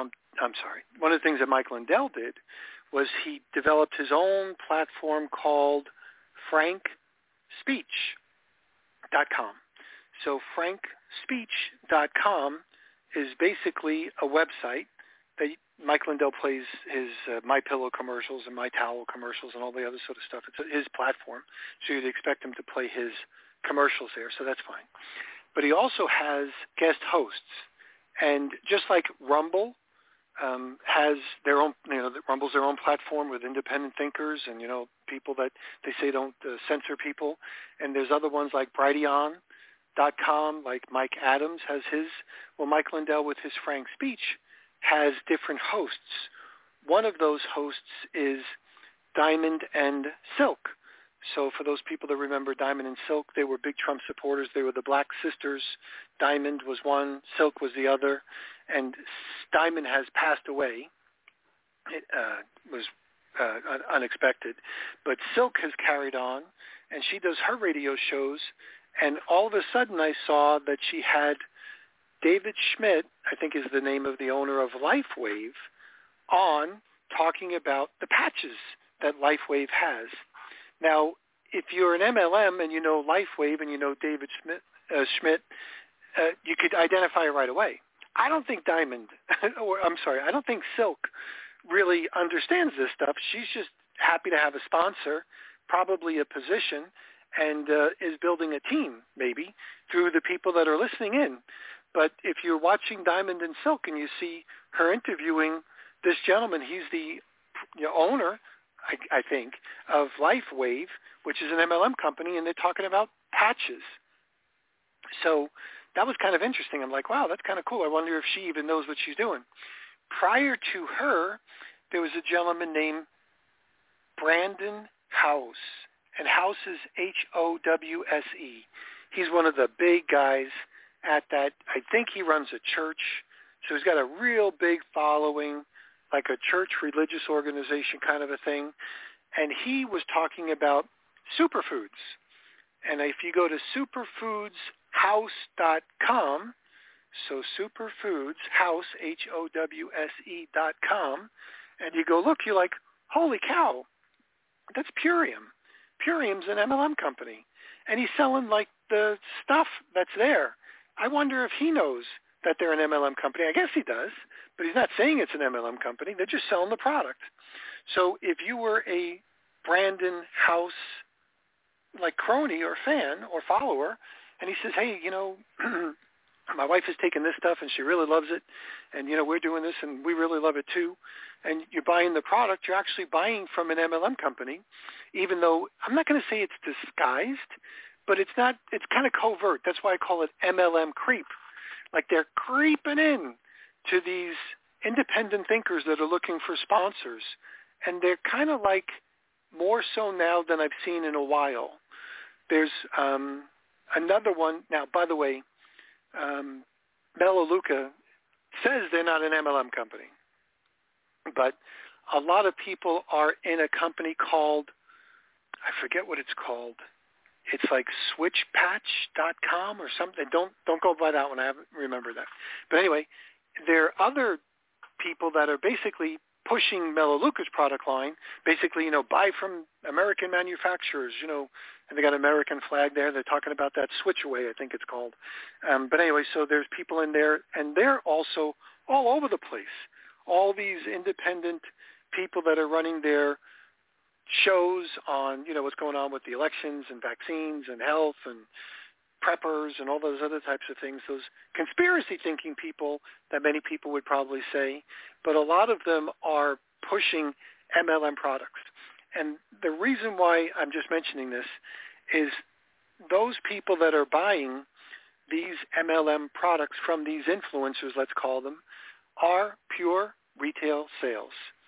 Mike Lindell did was he developed his own platform called FrankSpeech.com. So FrankSpeech.com is basically a website that Mike Lindell plays his MyPillow commercials and MyTowel commercials and all the other sort of stuff. It's his platform, so you'd expect him to play his commercials there, so that's fine. But he also has guest hosts. And just like Rumble has their own, Rumble's their own platform with independent thinkers and, people that they say don't censor people. And there's other ones like Brighteon.com, like Mike Adams has his. Well, Mike Lindell with his Frank Speech has different hosts. One of those hosts is Diamond and Silk. So for those people that remember Diamond and Silk, they were big Trump supporters. They were the Black Sisters. Diamond was one, Silk was the other. And Diamond has passed away. It was unexpected. But Silk has carried on, and she does her radio shows. And all of a sudden I saw that she had David Schmidt, I think is the name of the owner of LifeWave, on talking about the patches that LifeWave has. Now, if you're an MLM and you know LifeWave and you know David Schmidt, you could identify it right away. I don't think I don't think Silk really understands this stuff. She's just happy to have a sponsor, probably a position, and is building a team, maybe, through the people that are listening in. But if you're watching Diamond and Silk and you see her interviewing this gentleman, he's the owner, I think, of LifeWave, which is an MLM company, and they're talking about patches. So that was kind of interesting. I'm like, wow, that's kind of cool. I wonder if she even knows what she's doing. Prior to her, there was a gentleman named Brandon House, and House is Howse. He's one of the big guys at that. I think he runs a church, so he's got a real big following, like a church religious organization kind of a thing. And he was talking about superfoods. And if you go to superfoodshouse.com, so superfoods, house, Howse.com, and you go look, you're like, holy cow, that's Purium. Purium's an MLM company. And he's selling like the stuff that's there. I wonder if he knows that they're an MLM company. I guess he does, but he's not saying it's an MLM company. They're just selling the product. So if you were a Brandon House, like crony or fan or follower, and he says, hey, my wife has taken this stuff and she really loves it, and, we're doing this and we really love it too, and you're buying the product, you're actually buying from an MLM company, even though I'm not going to say it's disguised, but it's kind of covert. That's why I call it MLM creep. Like they're creeping in to these independent thinkers that are looking for sponsors. And they're kind of like more so now than I've seen in a while. There's another one. Now, by the way, Melaleuca says they're not an MLM company. But a lot of people are in a company called, I forget what it's called. It's like switchpatch.com or something. Don't go by that one. I haven't remembered that. But anyway, there are other people that are basically pushing Melaleuca's product line. Basically, buy from American manufacturers, and they got an American flag there. They're talking about that Switch Away, I think it's called. But anyway, so there's people in there, and they're also all over the place. All these independent people that are running their shows on, what's going on with the elections and vaccines and health and preppers and all those other types of things, those conspiracy thinking people that many people would probably say, but a lot of them are pushing MLM products. And the reason why I'm just mentioning this is those people that are buying these MLM products from these influencers, let's call them, are pure retail sales.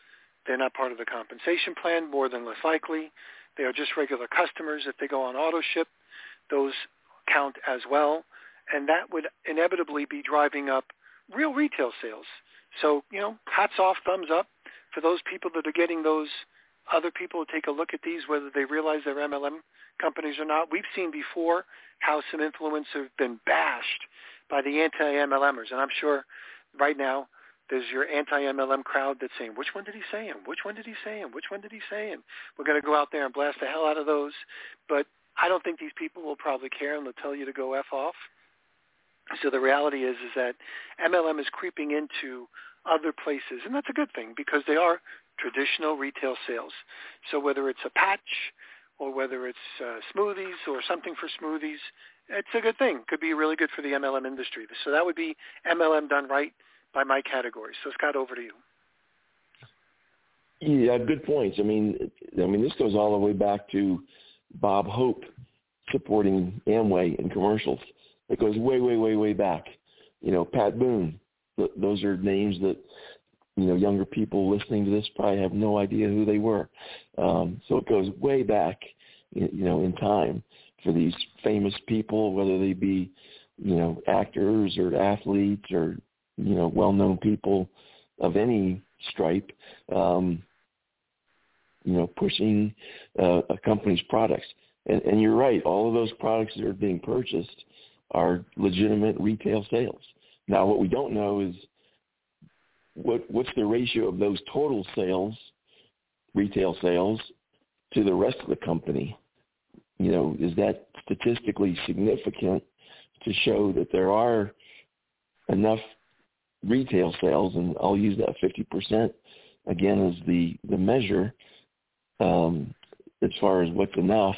They're not part of the compensation plan, more than less likely. They are just regular customers. If they go on auto ship, those count as well. And that would inevitably be driving up real retail sales. So, hats off, thumbs up for those people that are getting those other people to take a look at these, whether they realize they're MLM companies or not. We've seen before how some influencers have been bashed by the anti-MLMers. And I'm sure right now there's your anti-MLM crowd that's saying, which one did he say? And which one did he say? And which one did he say? And we're going to go out there and blast the hell out of those. But I don't think these people will probably care, and they'll tell you to go F off. So the reality is that MLM is creeping into other places, and that's a good thing because they are traditional retail sales. So whether it's a patch or whether it's smoothies or something for smoothies, it's a good thing. Could be really good for the MLM industry. So that would be MLM done right by my category. So Scott, over to you. Yeah, good points. I mean, this goes all the way back to Bob Hope supporting Amway in commercials. It goes way, way, way, way back. Pat Boone. Those are names that, younger people listening to this probably have no idea who they were. So it goes way back, in time for these famous people, whether they be, actors or athletes or, well-known people of any stripe, pushing a company's products. And you're right, all of those products that are being purchased are legitimate retail sales. Now, what we don't know is what's the ratio of those total sales, retail sales, to the rest of the company. Is that statistically significant to show that there are enough retail sales, and I'll use that 50% again as the measure as far as what's enough.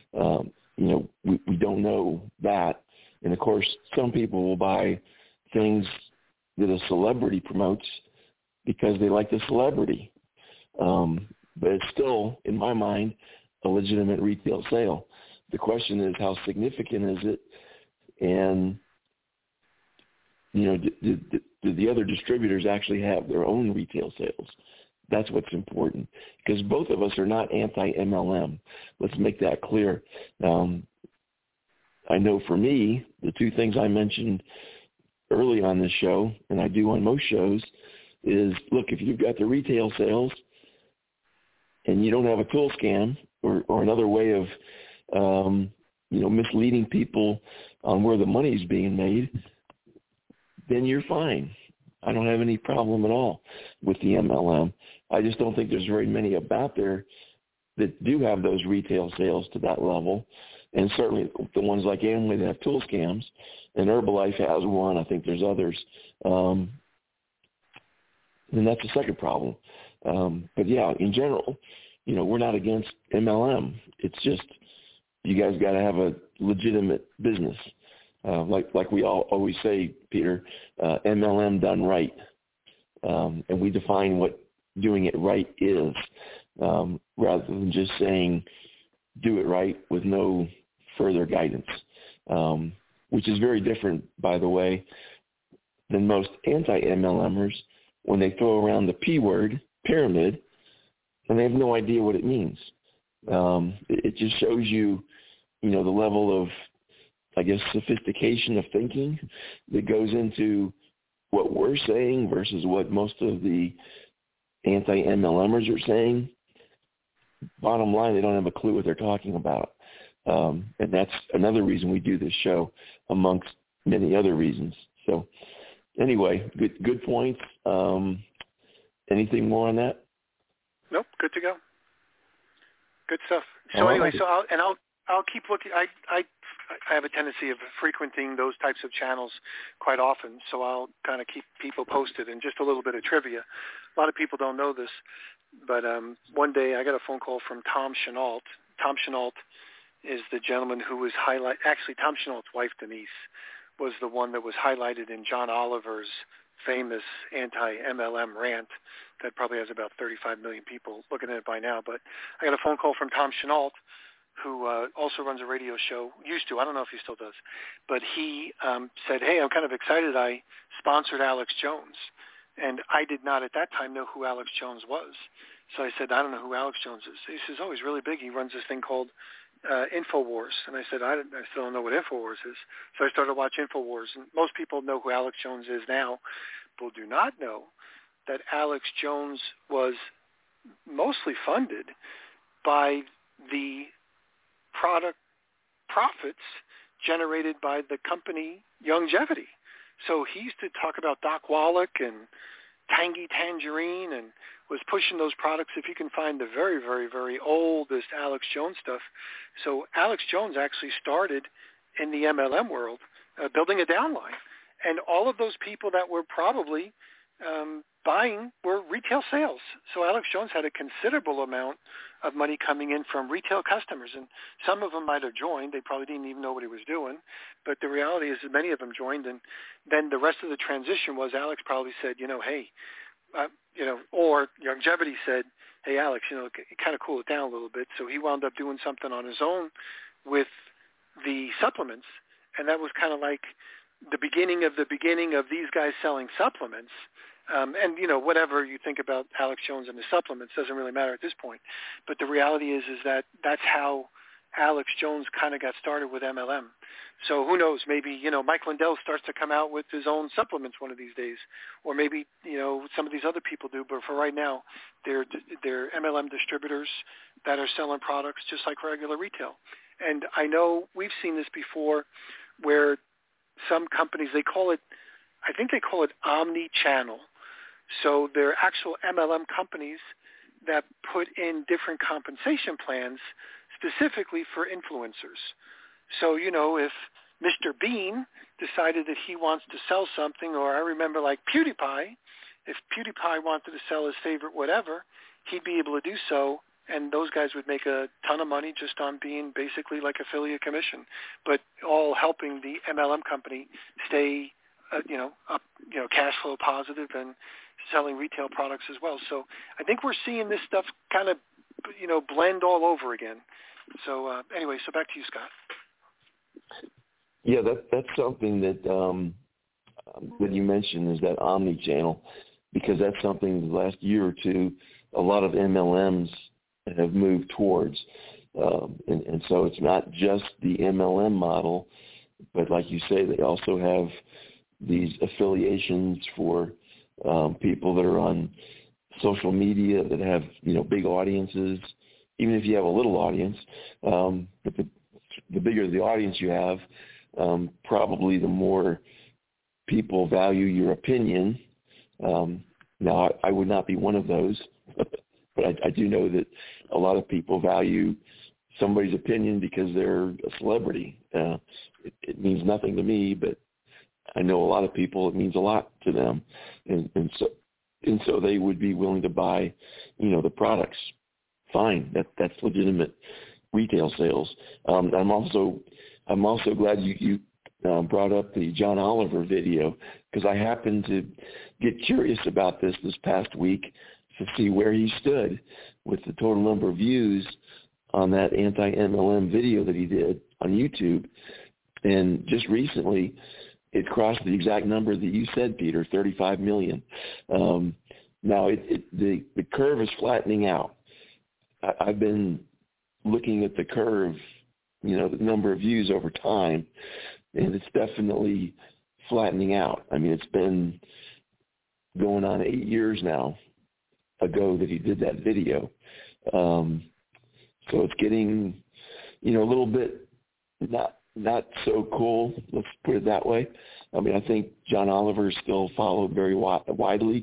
We don't know that. And, of course, some people will buy things that a celebrity promotes because they like the celebrity. But it's still, in my mind, a legitimate retail sale. The question is, how significant is it? And, do the other distributors actually have their own retail sales? That's what's important, because both of us are not anti-MLM. Let's make that clear. I know for me, the two things I mentioned early on this show, and I do on most shows, is, look, if you've got the retail sales and you don't have a tool scam or another way of, misleading people on where the money is being made, then you're fine. I don't have any problem at all with the MLM. I just don't think there's very many about there that do have those retail sales to that level. And certainly the ones like Amway that have tool scams, and Herbalife has one. I think there's others. And that's the second problem. But, yeah, in general, we're not against MLM. It's just you guys got to have a legitimate business. Like we all always say, Peter, MLM done right. And we define what doing it right is, rather than just saying do it right with no further guidance, which is very different, by the way, than most anti-MLMers when they throw around the P word, pyramid, and they have no idea what it means. It just shows you, the level of, I guess, sophistication of thinking that goes into what we're saying versus what most of the anti-MLMers are saying. Bottom line, they don't have a clue what they're talking about. And that's another reason we do this show, amongst many other reasons. So anyway, good points. Anything more on that? Nope, good to go. Good stuff. So anyway, I'll keep looking. I have a tendency of frequenting those types of channels quite often, so I'll kind of keep people posted. And just a little bit of trivia. A lot of people don't know this, but one day I got a phone call from Tom Chenault. Tom Chenault is the gentleman who was actually, Tom Chenault's wife, Denise, was the one that was highlighted in John Oliver's famous anti-MLM rant that probably has about 35 million people looking at it by now. But I got a phone call from Tom Chenault, who also runs a radio show, used to, I don't know if he still does, but he said, hey, I'm kind of excited. I sponsored Alex Jones. And I did not at that time know who Alex Jones was. So I said, I don't know who Alex Jones is. He says, oh, he's really big. He runs this thing called InfoWars. And I said, I still don't know what InfoWars is. So I started watching InfoWars. And most people know who Alex Jones is now. People do not know that Alex Jones was mostly funded by the product profits generated by the company Youngevity. So he used to talk about Doc Wallach and Tangy Tangerine and was pushing those products. If you can find the very, very, very oldest Alex Jones stuff. So Alex Jones actually started in the MLM world building a downline. And all of those people that were probably buying were retail sales. So Alex Jones had a considerable amount of money coming in from retail customers, and some of them might have joined. They probably didn't even know what he was doing, but the reality is that many of them joined, and then the rest of the transition was Alex probably said, hey, or Youngevity said, hey, Alex, kind of cool it down a little bit. So he wound up doing something on his own with the supplements, and that was kind of like the beginning of these guys selling supplements. And, whatever you think about Alex Jones and his supplements doesn't really matter at this point. But the reality is that that's how Alex Jones kind of got started with MLM. So who knows, maybe, Mike Lindell starts to come out with his own supplements one of these days. Or maybe, some of these other people do. But for right now, they're MLM distributors that are selling products just like regular retail. And I know we've seen this before where some companies, I think they call it omni-channel. So they're actual MLM companies that put in different compensation plans specifically for influencers. So, if Mr. Bean decided that he wants to sell something, or I remember like PewDiePie, if PewDiePie wanted to sell his favorite whatever, he'd be able to do so, and those guys would make a ton of money just on being basically like affiliate commission, but all helping the MLM company stay cash flow positive and selling retail products as well. So I think we're seeing this stuff kind of, blend all over again. So anyway, so back to you, Scott. Yeah, that's something that you mentioned is that omni-channel, because that's something the last year or two a lot of MLMs have moved towards. And so it's not just the MLM model, but like you say, they also have these affiliations for people that are on social media that have, big audiences, even if you have a little audience. But the bigger the audience you have, probably the more people value your opinion. Now, I would not be one of those, but I do know that a lot of people value somebody's opinion because they're a celebrity. It means nothing to me, but I know a lot of people, it means a lot to them. And so they would be willing to buy, the products. Fine. That's legitimate retail sales. I'm also glad you brought up the John Oliver video, because I happened to get curious about this past week to see where he stood with the total number of views on that anti-MLM video that he did on YouTube. And just recently, it crossed the exact number that you said, Peter, 35 million. Now, the curve is flattening out. I've been looking at the curve, the number of views over time, and it's definitely flattening out. I mean, it's been going on 8 years now ago that he did that video. So it's getting, a little bit not so cool, let's put it that way. I mean, I think John Oliver is still followed very widely.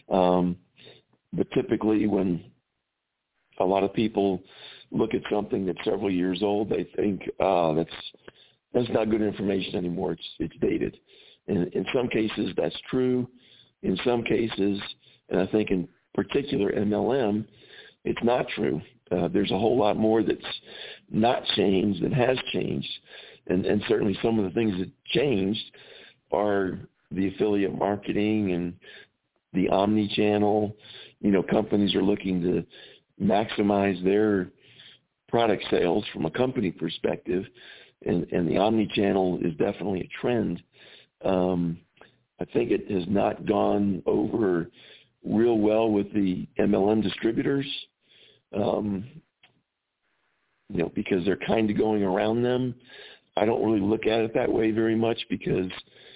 But typically when a lot of people look at something that's several years old, they think, that's not good information anymore. It's dated. And in some cases, that's true. In some cases, and I think in particular MLM, it's not true. There's a whole lot more that's not changed than has changed. And certainly some of the things that changed are the affiliate marketing and the omni-channel. Companies are looking to maximize their product sales from a company perspective, and the omni-channel is definitely a trend. I think it has not gone over real well with the MLM distributors, because they're kind of going around them. I don't really look at it that way very much because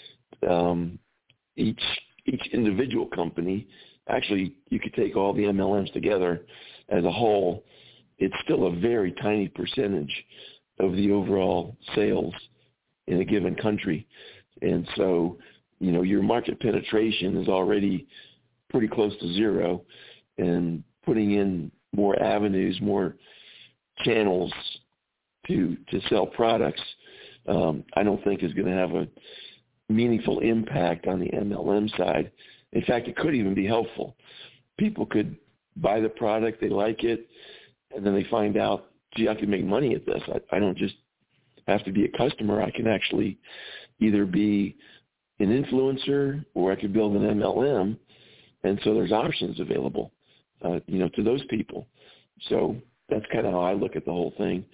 each individual company, actually, you could take all the MLMs together as a whole, it's still a very tiny percentage of the overall sales in a given country. And so, your market penetration is already pretty close to zero, and putting in more avenues, more channels to sell products, I don't think is going to have a meaningful impact on the MLM side. In fact, it could even be helpful. People could buy the product, they like it, and then they find out, gee, I can make money at this. I don't just have to be a customer. I can actually either be an influencer or I could build an MLM. And so there's options available, to those people. So that's kind of how I look at the whole thing.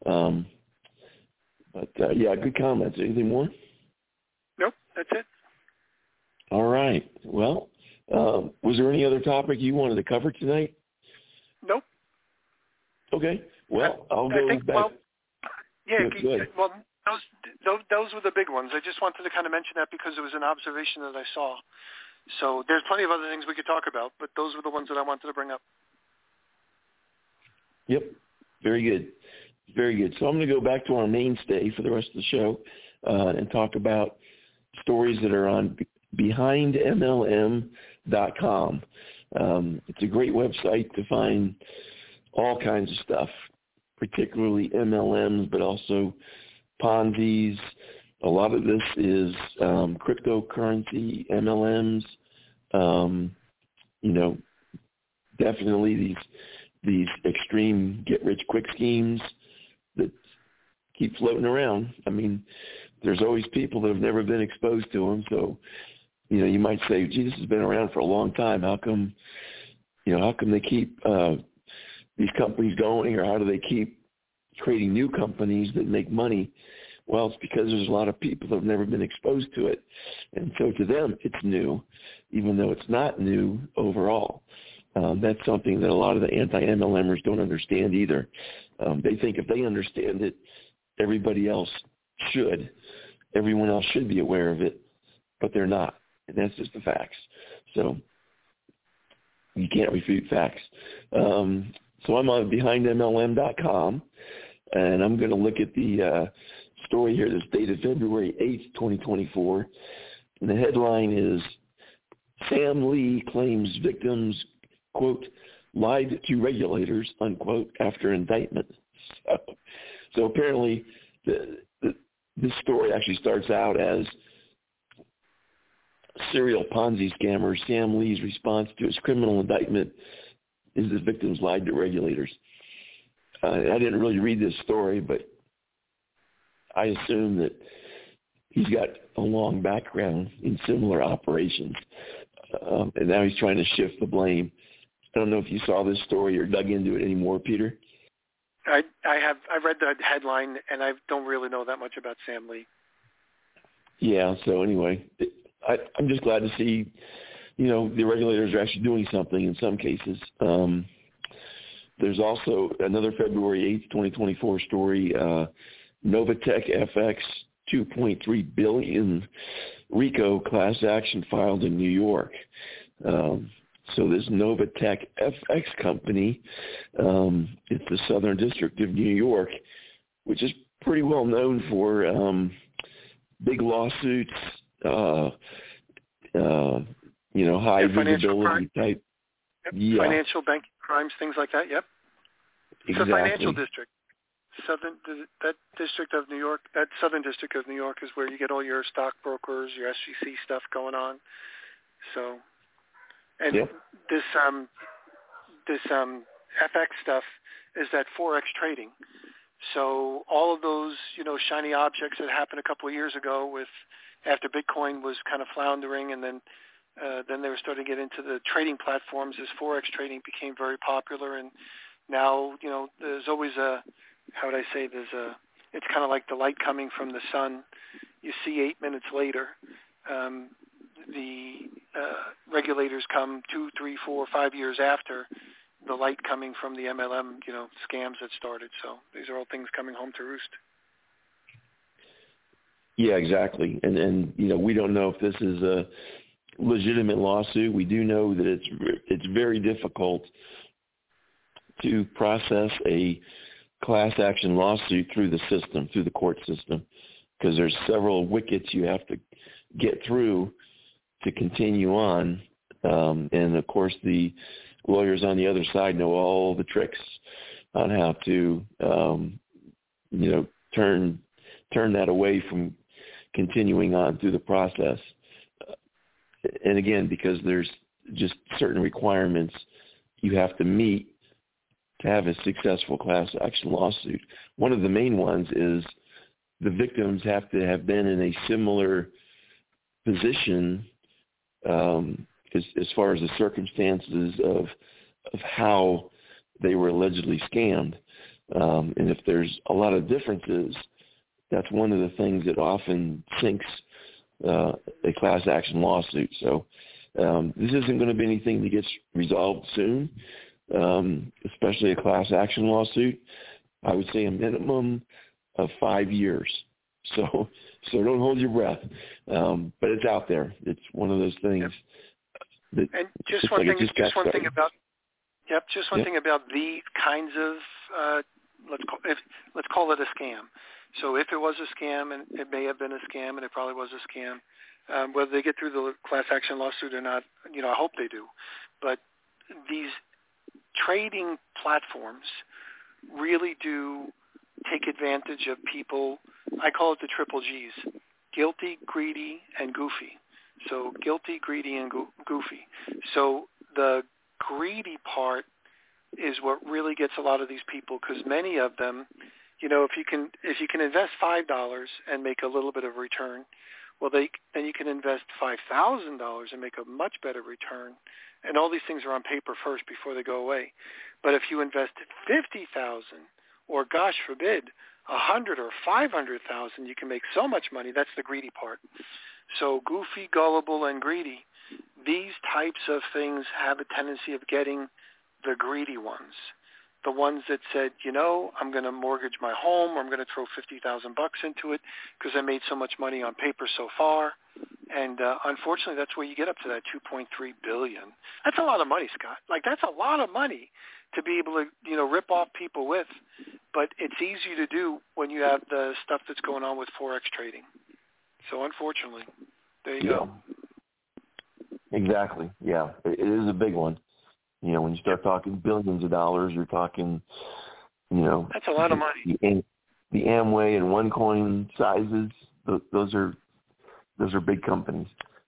Yeah, good comments. Anything more? Nope, that's it. All right. Well, was there any other topic you wanted to cover tonight? Nope. Okay. Well, I'll go back. Well, yeah. Good. Well, those were the big ones. I just wanted to kind of mention that because it was an observation that I saw. So there's plenty of other things we could talk about, but those were the ones that I wanted to bring up. Yep. Very good. Very good. So I'm going to go back to our mainstay for the rest of the show and talk about stories that are on BehindMLM.com. It's a great website to find all kinds of stuff, particularly MLMs, but also Ponzi's. A lot of this is cryptocurrency MLMs. Definitely these extreme get-rich-quick schemes that keep floating around. I mean, there's always people that have never been exposed to them. So, you might say, gee, this has been around for a long time. How come they keep these companies going, or how do they keep creating new companies that make money? Well, it's because there's a lot of people that have never been exposed to it. And so to them, it's new, even though it's not new overall. That's something that a lot of the anti-MLMers don't understand either. They think if they understand it, everybody else should. Everyone else should be aware of it, but they're not. And that's just the facts. So you can't refute facts. So I'm on BehindMLM.com, and I'm going to look at the story here that's dated February 8th, 2024. And the headline is, Sam Lee claims victims, quote, lied to regulators, unquote, after indictment. So apparently this story actually starts out as serial Ponzi scammer Sam Lee's response to his criminal indictment is the victims lied to regulators. I didn't really read this story, but I assume that he's got a long background in similar operations, and now he's trying to shift the blame. I don't know if you saw this story or dug into it anymore, Peter. I have. I read the headline, and I don't really know that much about Sam Lee. Yeah. So anyway, I'm just glad to see, the regulators are actually doing something in some cases. There's also another February 8th, 2024 story. Novatech FX 2.3 billion RICO class action filed in New York. So this Novatech FX company, it's the Southern District of New York, which is pretty well known for big lawsuits, high visibility type. Yep. Yeah. Financial bank crimes, things like that, yep. It's exactly. a financial district. That district of New York, that Southern District of New York is where you get all your stockbrokers, your SEC stuff going on. So, and yep. this FX stuff is that Forex trading. So all of those, shiny objects that happened a couple of years ago after Bitcoin was kind of floundering, and then they were starting to get into the trading platforms as Forex trading became very popular. And now, there's always it's kind of like the light coming from the sun. You see 8 minutes later, the regulators come 2, 3, 4, 5 years after the light coming from the MLM, scams that started. So these are all things coming home to roost. Yeah, exactly. And we don't know if this is a legitimate lawsuit. We do know that it's very difficult to process a class action lawsuit through the system, through the court system, because there's several wickets you have to get through to continue on. And of course, the lawyers on the other side know all the tricks on how to, turn that away from continuing on through the process. And again, because there's just certain requirements you have to meet to have a successful class action lawsuit. One of the main ones is the victims have to have been in a similar position as far as the circumstances of how they were allegedly scammed. And if there's a lot of differences, that's one of the things that often sinks a class action lawsuit. So this isn't going to be anything that gets resolved soon, especially a class action lawsuit. I would say a minimum of 5 years. So don't hold your breath. But it's out there. It's one of those things. Yep. And just one thing about the kinds of let's call it a scam. So if it was a scam, and it may have been a scam, and it probably was a scam, whether they get through the class action lawsuit or not, I hope they do. But these trading platforms really do take advantage of people. I call it the triple G's: guilty, greedy, and goofy. So guilty, greedy, and goofy. So the greedy part is what really gets a lot of these people, because many of them, if you can invest $5 and make a little bit of return, well, then you can invest $5,000 and make a much better return. And all these things are on paper first before they go away. But if you invest $50,000, or gosh forbid, $100,000 or $500,000, you can make so much money. That's the greedy part. So goofy, gullible, and greedy, these types of things have a tendency of getting the greedy ones. The ones that said, I'm going to mortgage my home, or I'm going to throw $50,000 into it because I made so much money on paper so far. And unfortunately, that's where you get up to that $2.3 billion. That's a lot of money, Scott. That's a lot of money to be able to, rip off people with. But it's easy to do when you have the stuff that's going on with Forex trading. So unfortunately, there you go. Exactly. Yeah, it is a big one. When you start talking billions of dollars, you're talking, that's a lot of money. The Amway and OneCoin sizes, those are big companies.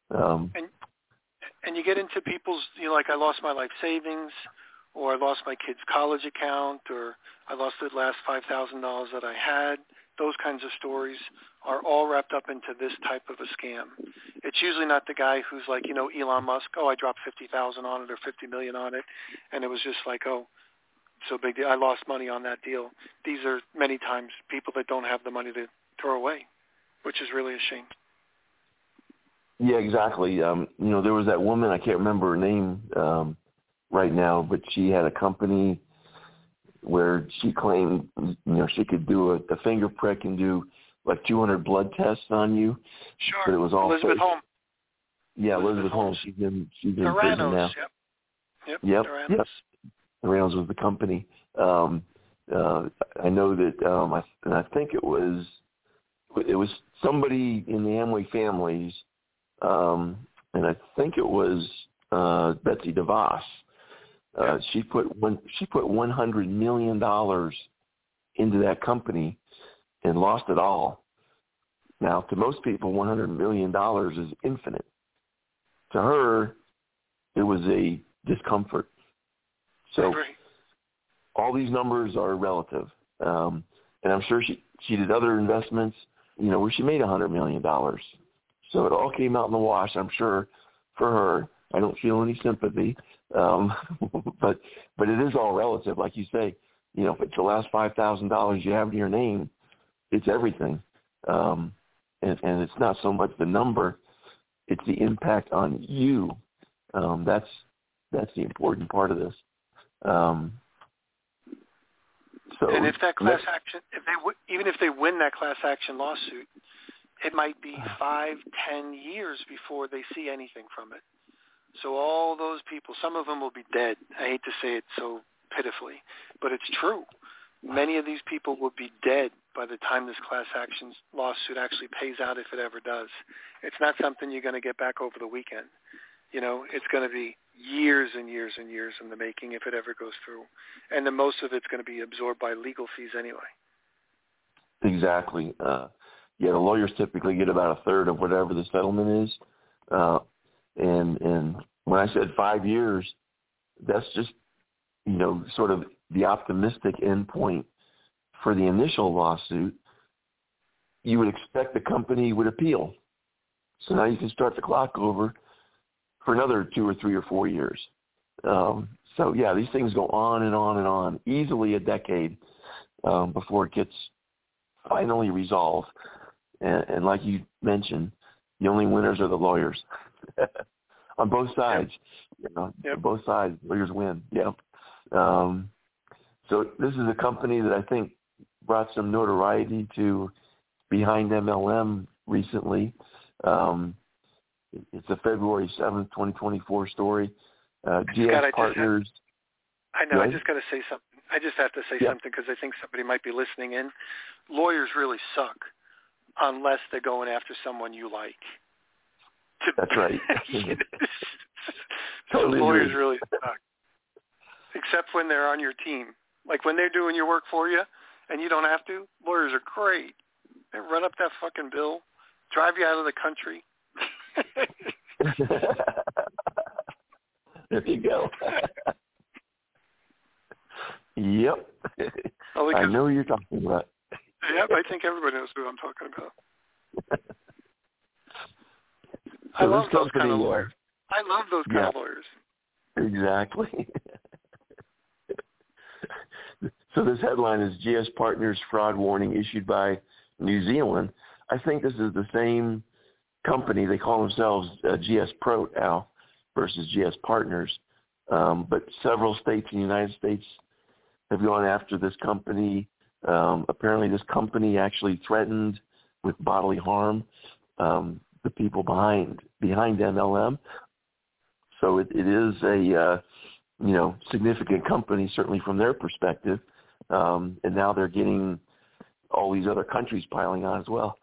And you get into people's, I lost my life savings, or I lost my kid's college account, or I lost the last $5,000 that I had. Those kinds of stories are all wrapped up into this type of a scam. It's usually not the guy who's like, Elon Musk, I dropped 50,000 on it or 50 million on it, and it was just like, so big deal, I lost money on that deal. These are many times people that don't have the money to throw away, which is really a shame. Yeah, exactly. There was that woman, I can't remember her name right now, but she had a company where she claimed, she could do a finger prick and do 200 blood tests on you. Sure. But it was all Elizabeth Holmes. Yeah, Elizabeth Holmes. She's in prison now. Yep. Theranos was the company. I know that, and I think it was somebody in the Amway families, and I think it was Betsy DeVos. She put $100 million into that company and lost it all. Now, to most people, $100 million is infinite. To her, it was a discomfort. So all these numbers are relative. And I'm sure she did other investments, where she made $100 million. So it all came out in the wash, I'm sure, for her. I don't feel any sympathy. But it is all relative. Like you say, if it's the last $5,000 you have in your name, it's everything. And it's not so much the number, it's the impact on you. That's the important part of this. And if that class action, even if they win that class action lawsuit, it might be 5-10 years before they see anything from it. So all those people, some of them will be dead. I hate to say it so pitifully, but it's true. Many of these people will be dead by the time this class action lawsuit actually pays out, if it ever does. It's not something you're going to get back over the weekend. It's going to be years and years and years in the making if it ever goes through. And then most of it's going to be absorbed by legal fees anyway. Exactly. The lawyers typically get about a third of whatever the settlement is. And when I said 5 years, that's just, sort of the optimistic endpoint for the initial lawsuit. You would expect the company would appeal. So now you can start the clock over for another 2 or 3 or 4 years. These things go on and on and on, easily a decade before it gets finally resolved. And like you mentioned, the only winners are the lawyers on both sides. Yep. On both sides, lawyers win. Yep. So this is a company that I think brought some notoriety to Behind MLM recently. It's a February 7th, 2024 story. GS Partners. I know. I just got to say something. I just have to say something because I think somebody might be listening in. Lawyers really suck unless they're going after someone you like. That's right. Totally lawyers really suck. Except when they're on your team. Like when they're doing your work for you and you don't have to, lawyers are great. They run up that fucking bill, drive you out of the country. There you go. Yep. I know who you're talking about. Yep, I think everybody knows who I'm talking about. I love those kind of lawyers. I love those kind of lawyers. Exactly. So this headline is GS Partners fraud warning issued by New Zealand. I think this is the same company. They call themselves GS Pro now versus GS Partners. But several states in the United States have gone after this company. Apparently this company actually threatened with bodily harm the people behind MLM. So it is a significant company, certainly from their perspective. And now they're getting all these other countries piling on as well.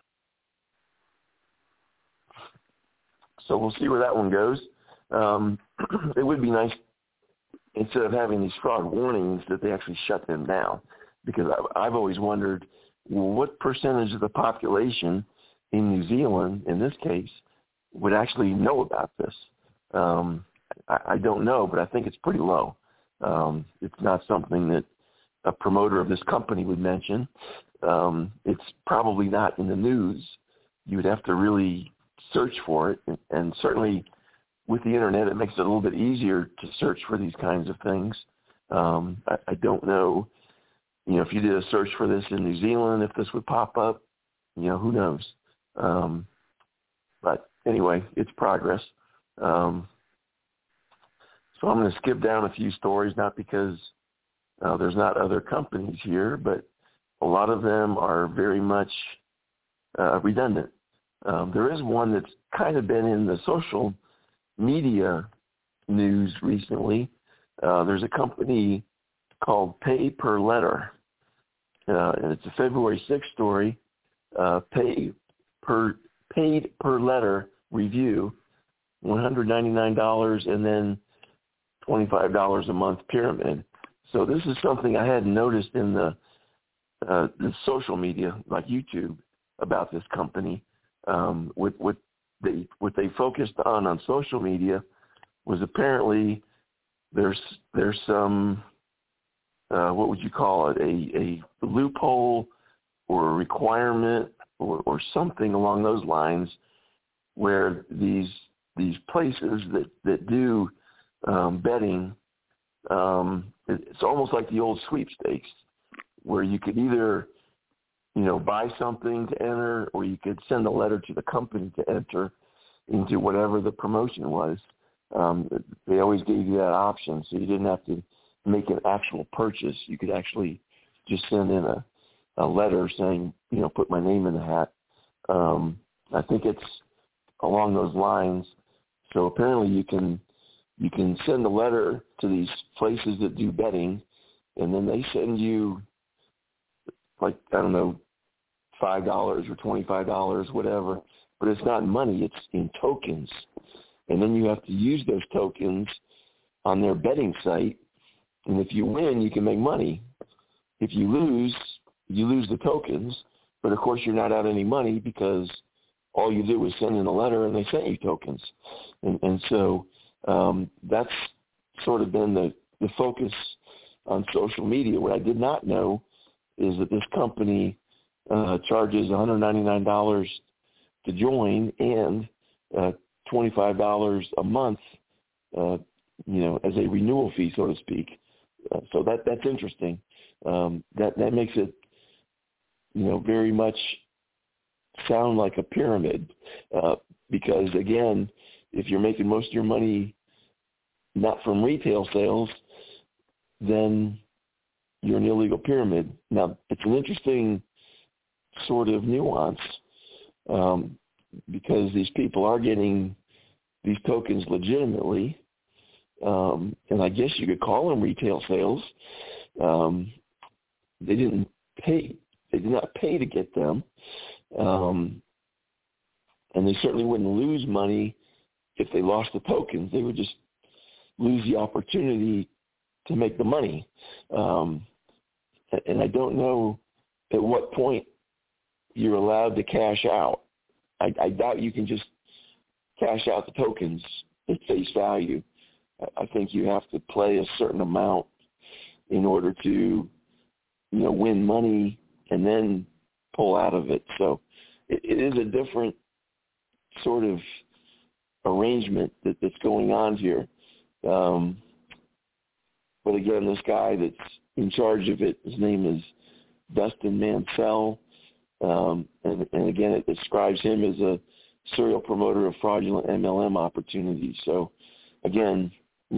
So we'll see where that one goes. It would be nice, instead of having these fraud warnings, that they actually shut them down. Because I've always wondered, what percentage of the population in New Zealand, in this case, would actually know about this? I don't know, but I think it's pretty low. It's not something that a promoter of this company would mention. It's probably not in the news. You would have to really search for it, and certainly with the internet, it makes it a little bit easier to search for these kinds of things. I don't know, if you did a search for this in New Zealand, if this would pop up, who knows? But anyway, it's progress. So I'm going to skip down a few stories, not because there's not other companies here, but a lot of them are very much redundant. There is one that's kind of been in the social media news recently. There's a company called Pay Per Letter, and it's a February 6th story. Paid per letter review, $199, and then $25 a month pyramid. So this is something I hadn't noticed in the social media, like YouTube, about this company. What they focused on social media was apparently there's some what would you call it, a loophole or a requirement or something along those lines, where these places that do betting, it's almost like the old sweepstakes, where you could either buy something to enter, or you could send a letter to the company to enter. into whatever the promotion was. They always gave you that option, so you didn't have to make an actual purchase. You could actually just send in a letter saying, put my name in the hat. I think it's along those lines. So apparently you can send a letter to these places that do betting, and then they send you, like, I don't know, $5 or $25, whatever. But it's not money, it's in tokens. And then you have to use those tokens on their betting site. And if you win, you can make money. If you lose, you lose the tokens. But, of course, you're not out any money because all you do was send in a letter and they sent you tokens. And so that's sort of been the focus on social media. What I did not know is that this company charges $199 to join and $25 a month, as a renewal fee, so to speak. So that's interesting. That makes it, very much sound like a pyramid because, again, if you're making most of your money not from retail sales, then you're an illegal pyramid. Now, it's an interesting sort of nuance because these people are getting these tokens legitimately, and I guess you could call them retail sales. They did not pay to get them, and they certainly wouldn't lose money if they lost the tokens. They would just lose the opportunity to make the money. And I don't know at what point you're allowed to cash out. I doubt you can just cash out the tokens at face value. I think you have to play a certain amount in order to, win money and then pull out of it. So it is a different sort of arrangement that's going on here. But again, this guy that's in charge of it, his name is Dustin Mansell. And again, it describes him as a serial promoter of fraudulent MLM opportunities. So again,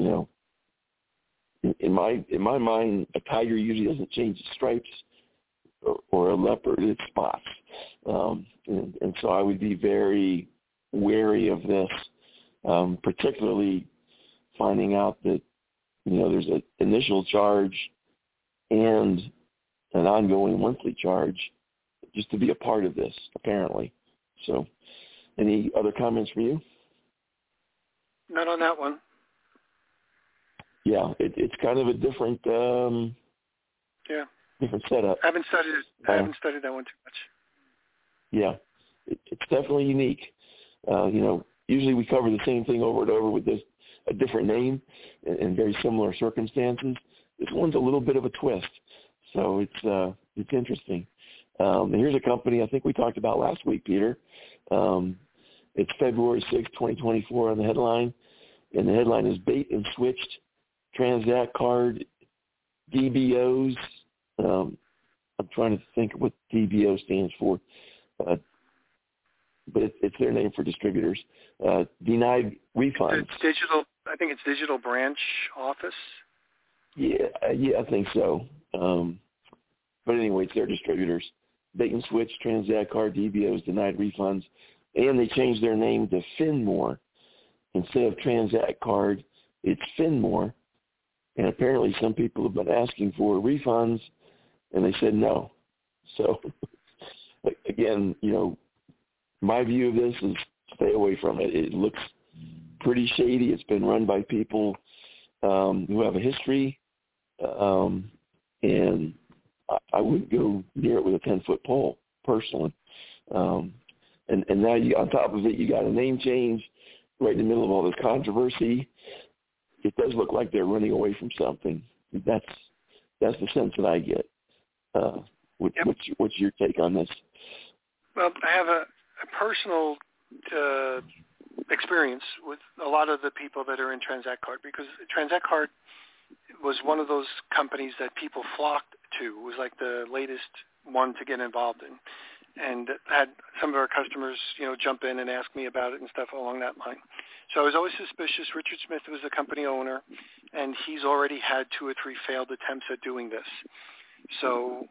in my mind, a tiger usually doesn't change its stripes, or a leopard its spots. And so I would be very wary of this, particularly finding out that, there's an initial charge and an ongoing monthly charge just to be a part of this, apparently. So any other comments from you? Not on that one. Yeah, it's kind of a different different setup. I haven't studied that one too much. Yeah, it's definitely unique. Usually we cover the same thing over and over with a different name and very similar circumstances. This one's a little bit of a twist, so it's interesting. And here's a company I think we talked about last week, Peter. It's February 6, 2024 on the headline, and the headline is Bait and Switched Transact Card DBOs. I'm trying to think what DBO stands for, but it's their name for distributors. Denied refunds. I think it's Digital Branch Office. Yeah, I think so. But anyway, it's their distributors. Bait and Switch, Transact Card, DBOs, denied refunds, and they changed their name to Finmore. Instead of Transact Card, it's Finmore. And apparently some people have been asking for refunds, and they said no. So, again, my view of this is stay away from it. It looks pretty shady. It's been run by people who have a history, and I wouldn't go near it with a 10-foot pole, personally. And now on top of it, you got a name change right in the middle of all this controversy. It does look like they're running away from something. That's the sense that I get. What's your take on this? Well, I have a personal experience with a lot of the people that are in Transact Card, because Transact Card was one of those companies that people flocked to. It was like the latest one to get involved in. and had some of our customers, jump in and ask me about it and stuff along that line. So I was always suspicious. Richard Smith was the company owner, and he's already had 2 or 3 failed attempts at doing this. So,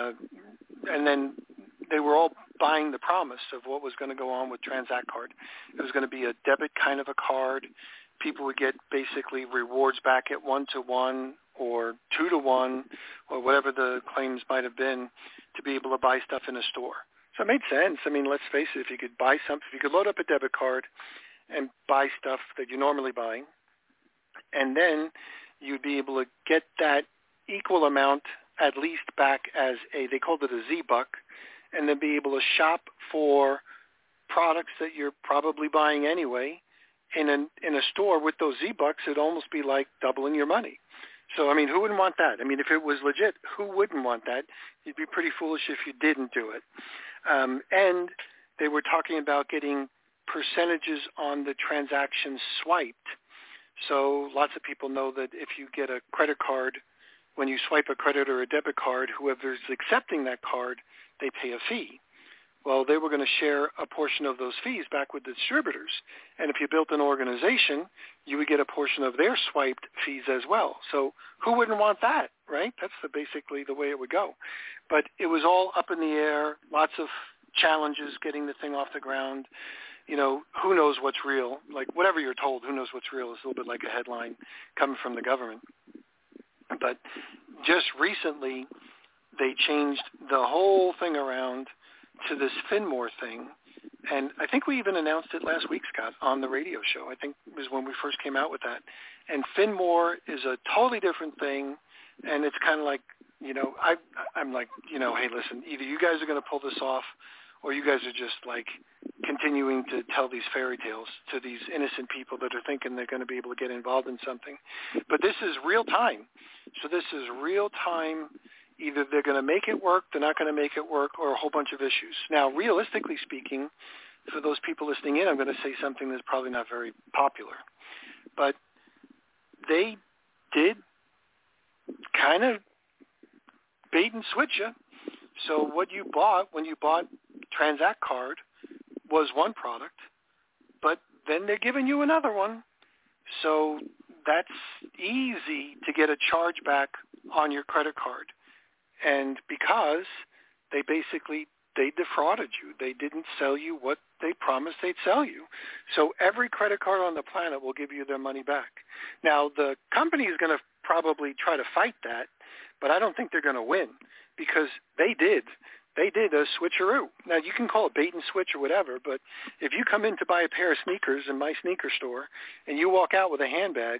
and then they were all buying the promise of what was going to go on with Transact Card. It was going to be a debit kind of a card. People would get basically rewards back at 1-to-1 or 2-to-1 or whatever the claims might have been to be able to buy stuff in a store. So it made sense. I mean, let's face it, if you could buy something, if you could load up a debit card and buy stuff that you're normally buying, and then you'd be able to get that equal amount at least back as they called it a Z-Buck, and then be able to shop for products that you're probably buying anyway in a store with those Z-Bucks. It'd almost be like doubling your money. So, I mean, who wouldn't want that? I mean, if it was legit, who wouldn't want that? You'd be pretty foolish if you didn't do it. And they were talking about getting percentages on the transactions swiped. So lots of people know that if you get a credit card, when you swipe a credit or a debit card, whoever's accepting that card, they pay a fee. Well, they were going to share a portion of those fees back with the distributors. And if you built an organization, you would get a portion of their swiped fees as well. So who wouldn't want that, right? That's basically the way it would go. But it was all up in the air, lots of challenges getting the thing off the ground. Who knows what's real? Like, whatever you're told, who knows what's real is a little bit like a headline coming from the government. But just recently, they changed the whole thing around to this Finmore thing. And I think we even announced it last week, Scott, on the radio show. I think it was when we first came out with that. And Finmore is a totally different thing. And it's kind of like, I'm like, hey, listen, either you guys are going to pull this off or you guys are just like continuing to tell these fairy tales to these innocent people that are thinking they're going to be able to get involved in something. But this is real time. So this is real time. Either they're going to make it work, they're not going to make it work, or a whole bunch of issues. Now, realistically speaking, for those people listening in, I'm going to say something that's probably not very popular. But they did kind of bait and switch you. So what you bought when you bought Transact Card was one product, but then they're giving you another one. So that's easy to get a charge back on your credit card. And because they defrauded you. They didn't sell you what they promised they'd sell you. So every credit card on the planet will give you their money back. Now, the company is going to probably try to fight that, but I don't think they're going to win because they did a switcheroo. Now, you can call it bait and switch or whatever, but if you come in to buy a pair of sneakers in my sneaker store and you walk out with a handbag,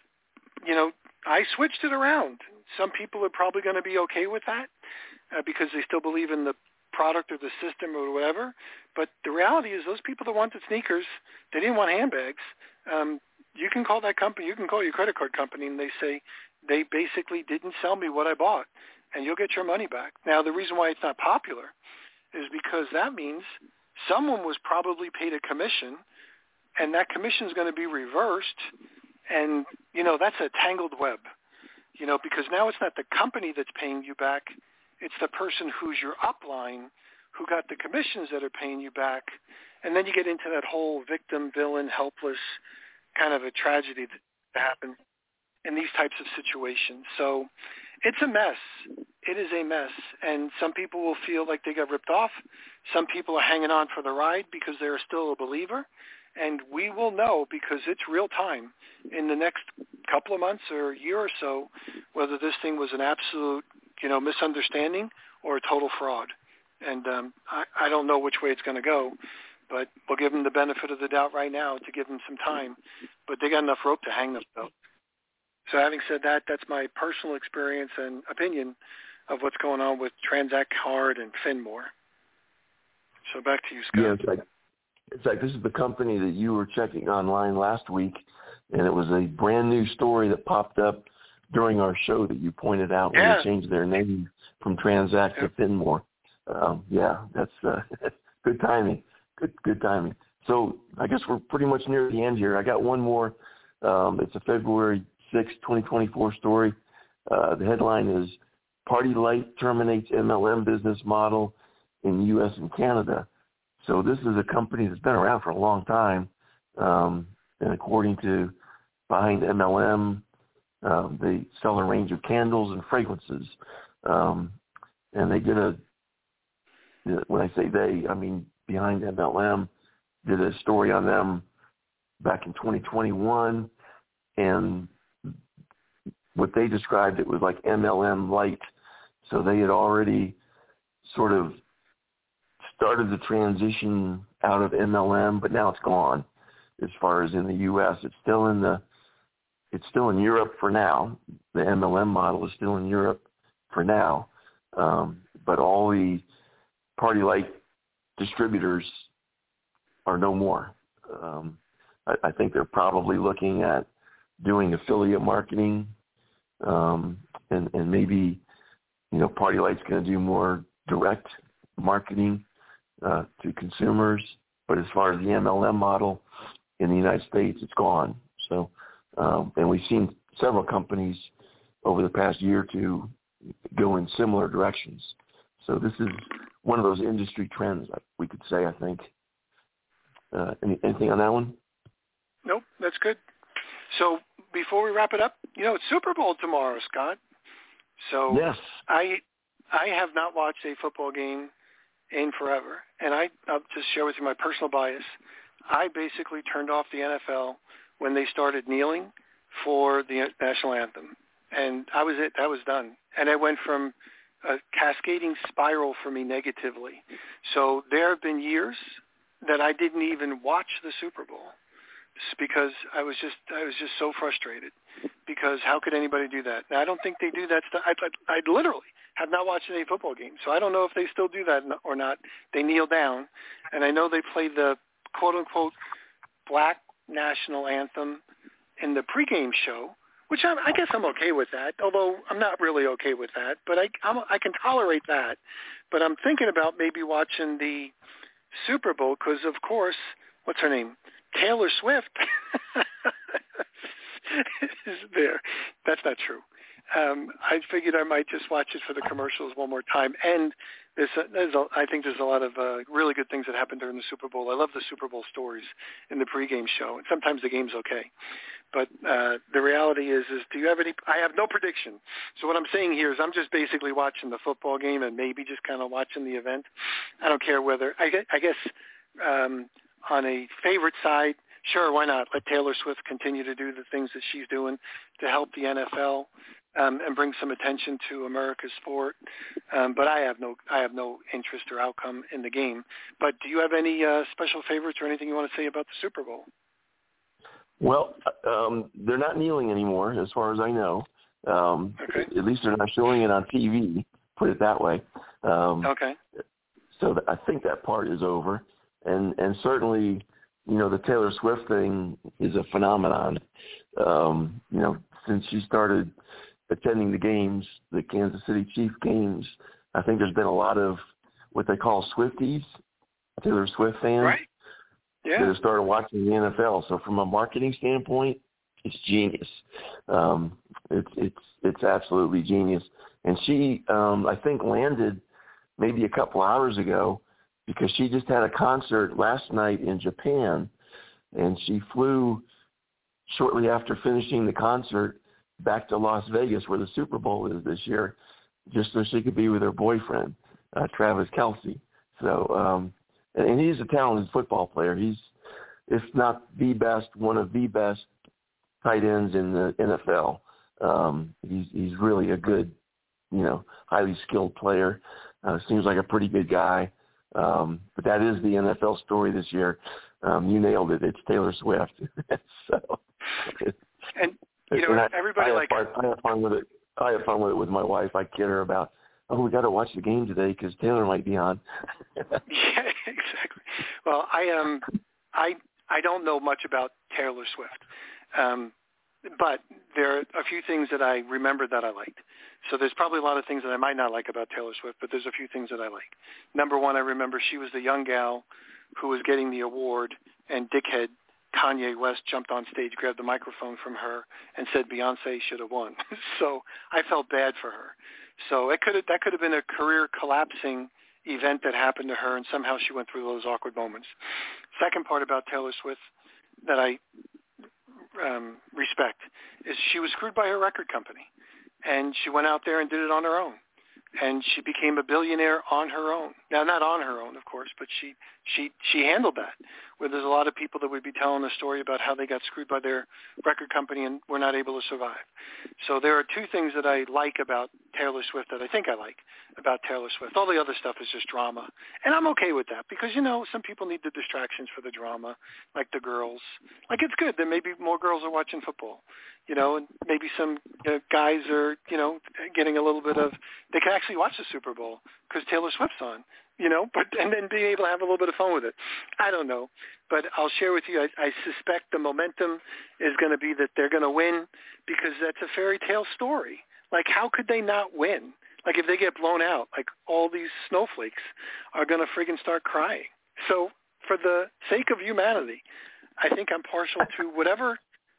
I switched it around. Some people are probably going to be okay with that because they still believe in the product or the system or whatever. But the reality is those people that wanted sneakers, they didn't want handbags. You can call that company, you can call your credit card company, and they say they basically didn't sell me what I bought, and you'll get your money back. Now, the reason why it's not popular is because that means someone was probably paid a commission, and that commission is going to be reversed, and, that's a tangled web, because now it's not the company that's paying you back, it's the person who's your upline who got the commissions that are paying you back, and then you get into that whole victim, villain, helpless kind of a tragedy that happens in these types of situations. So it's a mess. It is a mess, and some people will feel like they got ripped off. Some people are hanging on for the ride because they're still a believer, and we will know because it's real time in the next couple of months or a year or so whether this thing was an absolute, misunderstanding or a total fraud. And I don't know which way it's going to go, but we'll give them the benefit of the doubt right now to give them some time. But they got enough rope to hang themselves. So having said that, that's my personal experience and opinion of what's going on with Transact Card and Finmore. So back to you, Scott. Yeah, it's like this is the company that you were checking online last week, and it was a brand new story that popped up during our show that you pointed out when they changed their name from Transact to Finmore. That's good timing. Good timing. So I guess we're pretty much near the end here. I got one more. It's a February 6, 2024 story. The headline is Party Light Terminates MLM Business Model in the U.S. and Canada. So this is a company that's been around for a long time, and according to Behind MLM, they sell a range of candles and fragrances, and they did when I say they, I mean Behind MLM did a story on them back in 2021, and what they described, it was like MLM light. So they had already sort of started the transition out of MLM, but now it's gone. As far as in the U.S., it's still in Europe for now. The MLM model is still in Europe for now, but all the Party Light distributors are no more. I think they're probably looking at doing affiliate marketing, and maybe, Party Light's going to do more direct marketing to consumers. But as far as the MLM model in the United States, it's gone. So, and we've seen several companies over the past year or two go in similar directions. So this is one of those industry trends, we could say, I think. Anything on that one? Nope, that's good. So before we wrap it up, it's Super Bowl tomorrow, Scott. So yes. I have not watched a football game in forever, and I'll just share with you my personal bias. I basically turned off the NFL when they started kneeling for the national anthem, and that was it. That was done, and it went from a cascading spiral for me negatively. So there have been years that I didn't even watch the Super Bowl just because I was just so frustrated, because how could anybody do that? Now, I don't think they do that stuff. I literally have not watched any football game, so I don't know if they still do that or not. They kneel down, and I know they play the quote-unquote black national anthem in the pregame show, which I guess I'm okay with that, although I'm not really okay with that, but I can tolerate that. But I'm thinking about maybe watching the Super Bowl because, of course, what's her name? Taylor Swift is there. That's not true. I figured I might just watch it for the commercials one more time. And I think there's a lot of really good things that happen during the Super Bowl. I love the Super Bowl stories in the pregame show, and sometimes the game's okay. But the reality is do you have any – I have no prediction. So what I'm saying here is I'm just basically watching the football game and maybe just kind of watching the event. I don't care whether – I guess on a favorite side, sure, why not? Let Taylor Swift continue to do the things that she's doing to help the NFL and bring some attention to America's sport. But I have no interest or outcome in the game. But do you have any special favorites or anything you want to say about the Super Bowl? Well, they're not kneeling anymore, as far as I know. Okay. At least they're not showing it on TV, put it that way. Okay. So I think that part is over. And certainly, the Taylor Swift thing is a phenomenon. Since she started attending the games, the Kansas City Chiefs games, I think there's been a lot of what they call Swifties, Taylor Swift fans. Right. Yeah. That have started watching the NFL. So from a marketing standpoint, it's genius. It's absolutely genius. And she, I think, landed maybe a couple hours ago because she just had a concert last night in Japan, and she flew shortly after finishing the concert back to Las Vegas, where the Super Bowl is this year, just so she could be with her boyfriend, Travis Kelce. So, and he's a talented football player. He's, if not the best, one of the best tight ends in the NFL. He's really a good, highly skilled player. Seems like a pretty good guy. But that is the NFL story this year. You nailed it. It's Taylor Swift. So, everybody I have fun with it. I have fun with it with my wife. I kid her about, we got to watch the game today because Taylor might be on. Yeah, exactly. Well, I don't know much about Taylor Swift, but there are a few things that I remember that I liked. So there's probably a lot of things that I might not like about Taylor Swift, but there's a few things that I like. Number one, I remember she was the young gal who was getting the award, and dickhead Kanye West jumped on stage, grabbed the microphone from her, and said Beyonce should have won. So I felt bad for her. So that could have been a career collapsing event that happened to her, and somehow she went through those awkward moments. Second part about Taylor Swift that I respect is she was screwed by her record company, and she went out there and did it on her own. And she became a billionaire on her own. Now, not on her own, of course, but she handled that. Where there's a lot of people that would be telling a story about how they got screwed by their record company and were not able to survive. So there are two things that I like about Taylor Swift that I think I like about Taylor Swift. All the other stuff is just drama. And I'm okay with that because, some people need the distractions for the drama, like the girls. Like, it's good that maybe more girls are watching football, and maybe some guys are, getting a little bit of, they can actually watch the Super Bowl because Taylor Swift's on, and then being able to have a little bit of fun with it. I don't know. But I'll share with you, I suspect the momentum is going to be that they're going to win because that's a fairy tale story. Like, how could they not win? Like, if they get blown out, like, all these snowflakes are going to friggin' start crying. So for the sake of humanity, I think I'm partial to whatever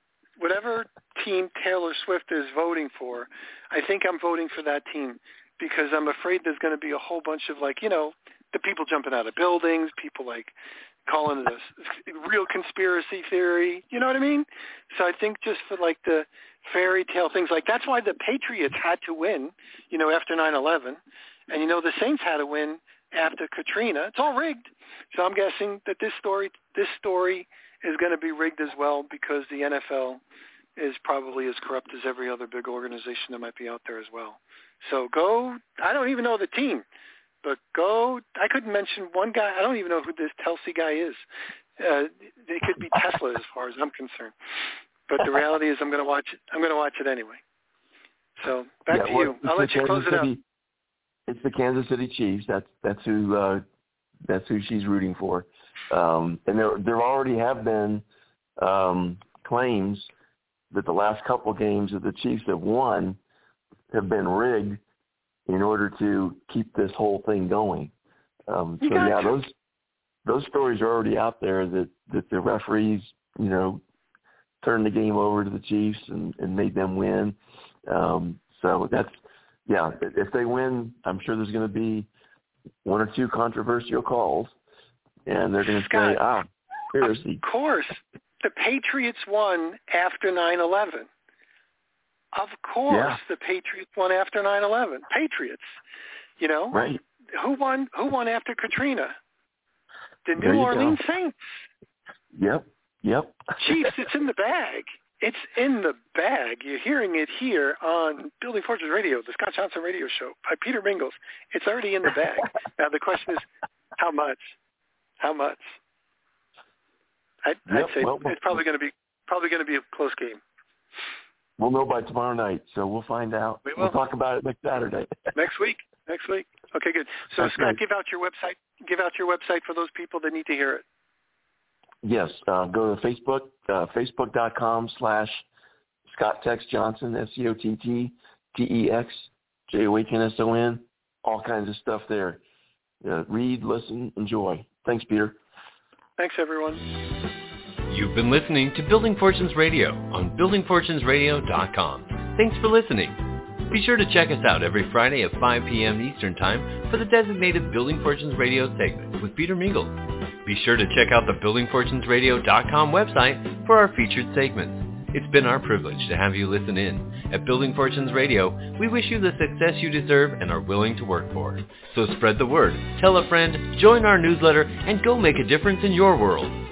team Taylor Swift is voting for. I think I'm voting for that team because I'm afraid there's going to be a whole bunch of, like, the people jumping out of buildings, people, like, calling it a real conspiracy theory. You know what I mean? So I think just for, like, the fairy tale things, like, that's why the Patriots had to win, after 9/11. And, the Saints had to win after Katrina. It's all rigged. So I'm guessing that this story is going to be rigged as well because the NFL is probably as corrupt as every other big organization that might be out there as well. So go, I don't even know the team, but go, I couldn't mention one guy. I don't even know who this Telsey guy is. It could be Tesla as far as I'm concerned. But the reality is I'm going to watch it. I'm going to watch it anyway. So back to you. I'll let you close it out. It's the Kansas City Chiefs. That's who she's rooting for. And there already have been claims that the last couple of games that the Chiefs have won have been rigged in order to keep this whole thing going. Those stories are already out there that the referees, turned the game over to the Chiefs and made them win. So that's, if they win, I'm sure there's going to be one or two controversial calls, and they're going to say, seriously. Of course. The Patriots won after 9/11. Of course, the Patriots won after 9/11. Patriots, Right. Who won after Katrina? The New Orleans Saints. Yep. Chiefs, it's in the bag. It's in the bag. You're hearing it here on Building Fortunes Radio, the Scott Johnson Radio Show by Peter Mingles. It's already in the bag. Now the question is, how much? How much? I'd say it's probably going to be a close game. We'll know by tomorrow night, so we'll find out. We'll talk about it next Saturday. Next week. Okay, good. So That's Scott, great. give out your website for those people that need to hear it. Yes, go to Facebook, facebook.com/Scott Tex Johnson, ScottTexJohnson, all kinds of stuff there. Read, listen, enjoy. Thanks, Peter. Thanks, everyone. You've been listening to Building Fortunes Radio on buildingfortunesradio.com. Thanks for listening. Be sure to check us out every Friday at 5 p.m. Eastern Time for the designated Building Fortunes Radio segment with Peter Mingles. Be sure to check out the buildingfortunesradio.com website for our featured segments. It's been our privilege to have you listen in. At Building Fortunes Radio, we wish you the success you deserve and are willing to work for. So spread the word, tell a friend, join our newsletter, and go make a difference in your world.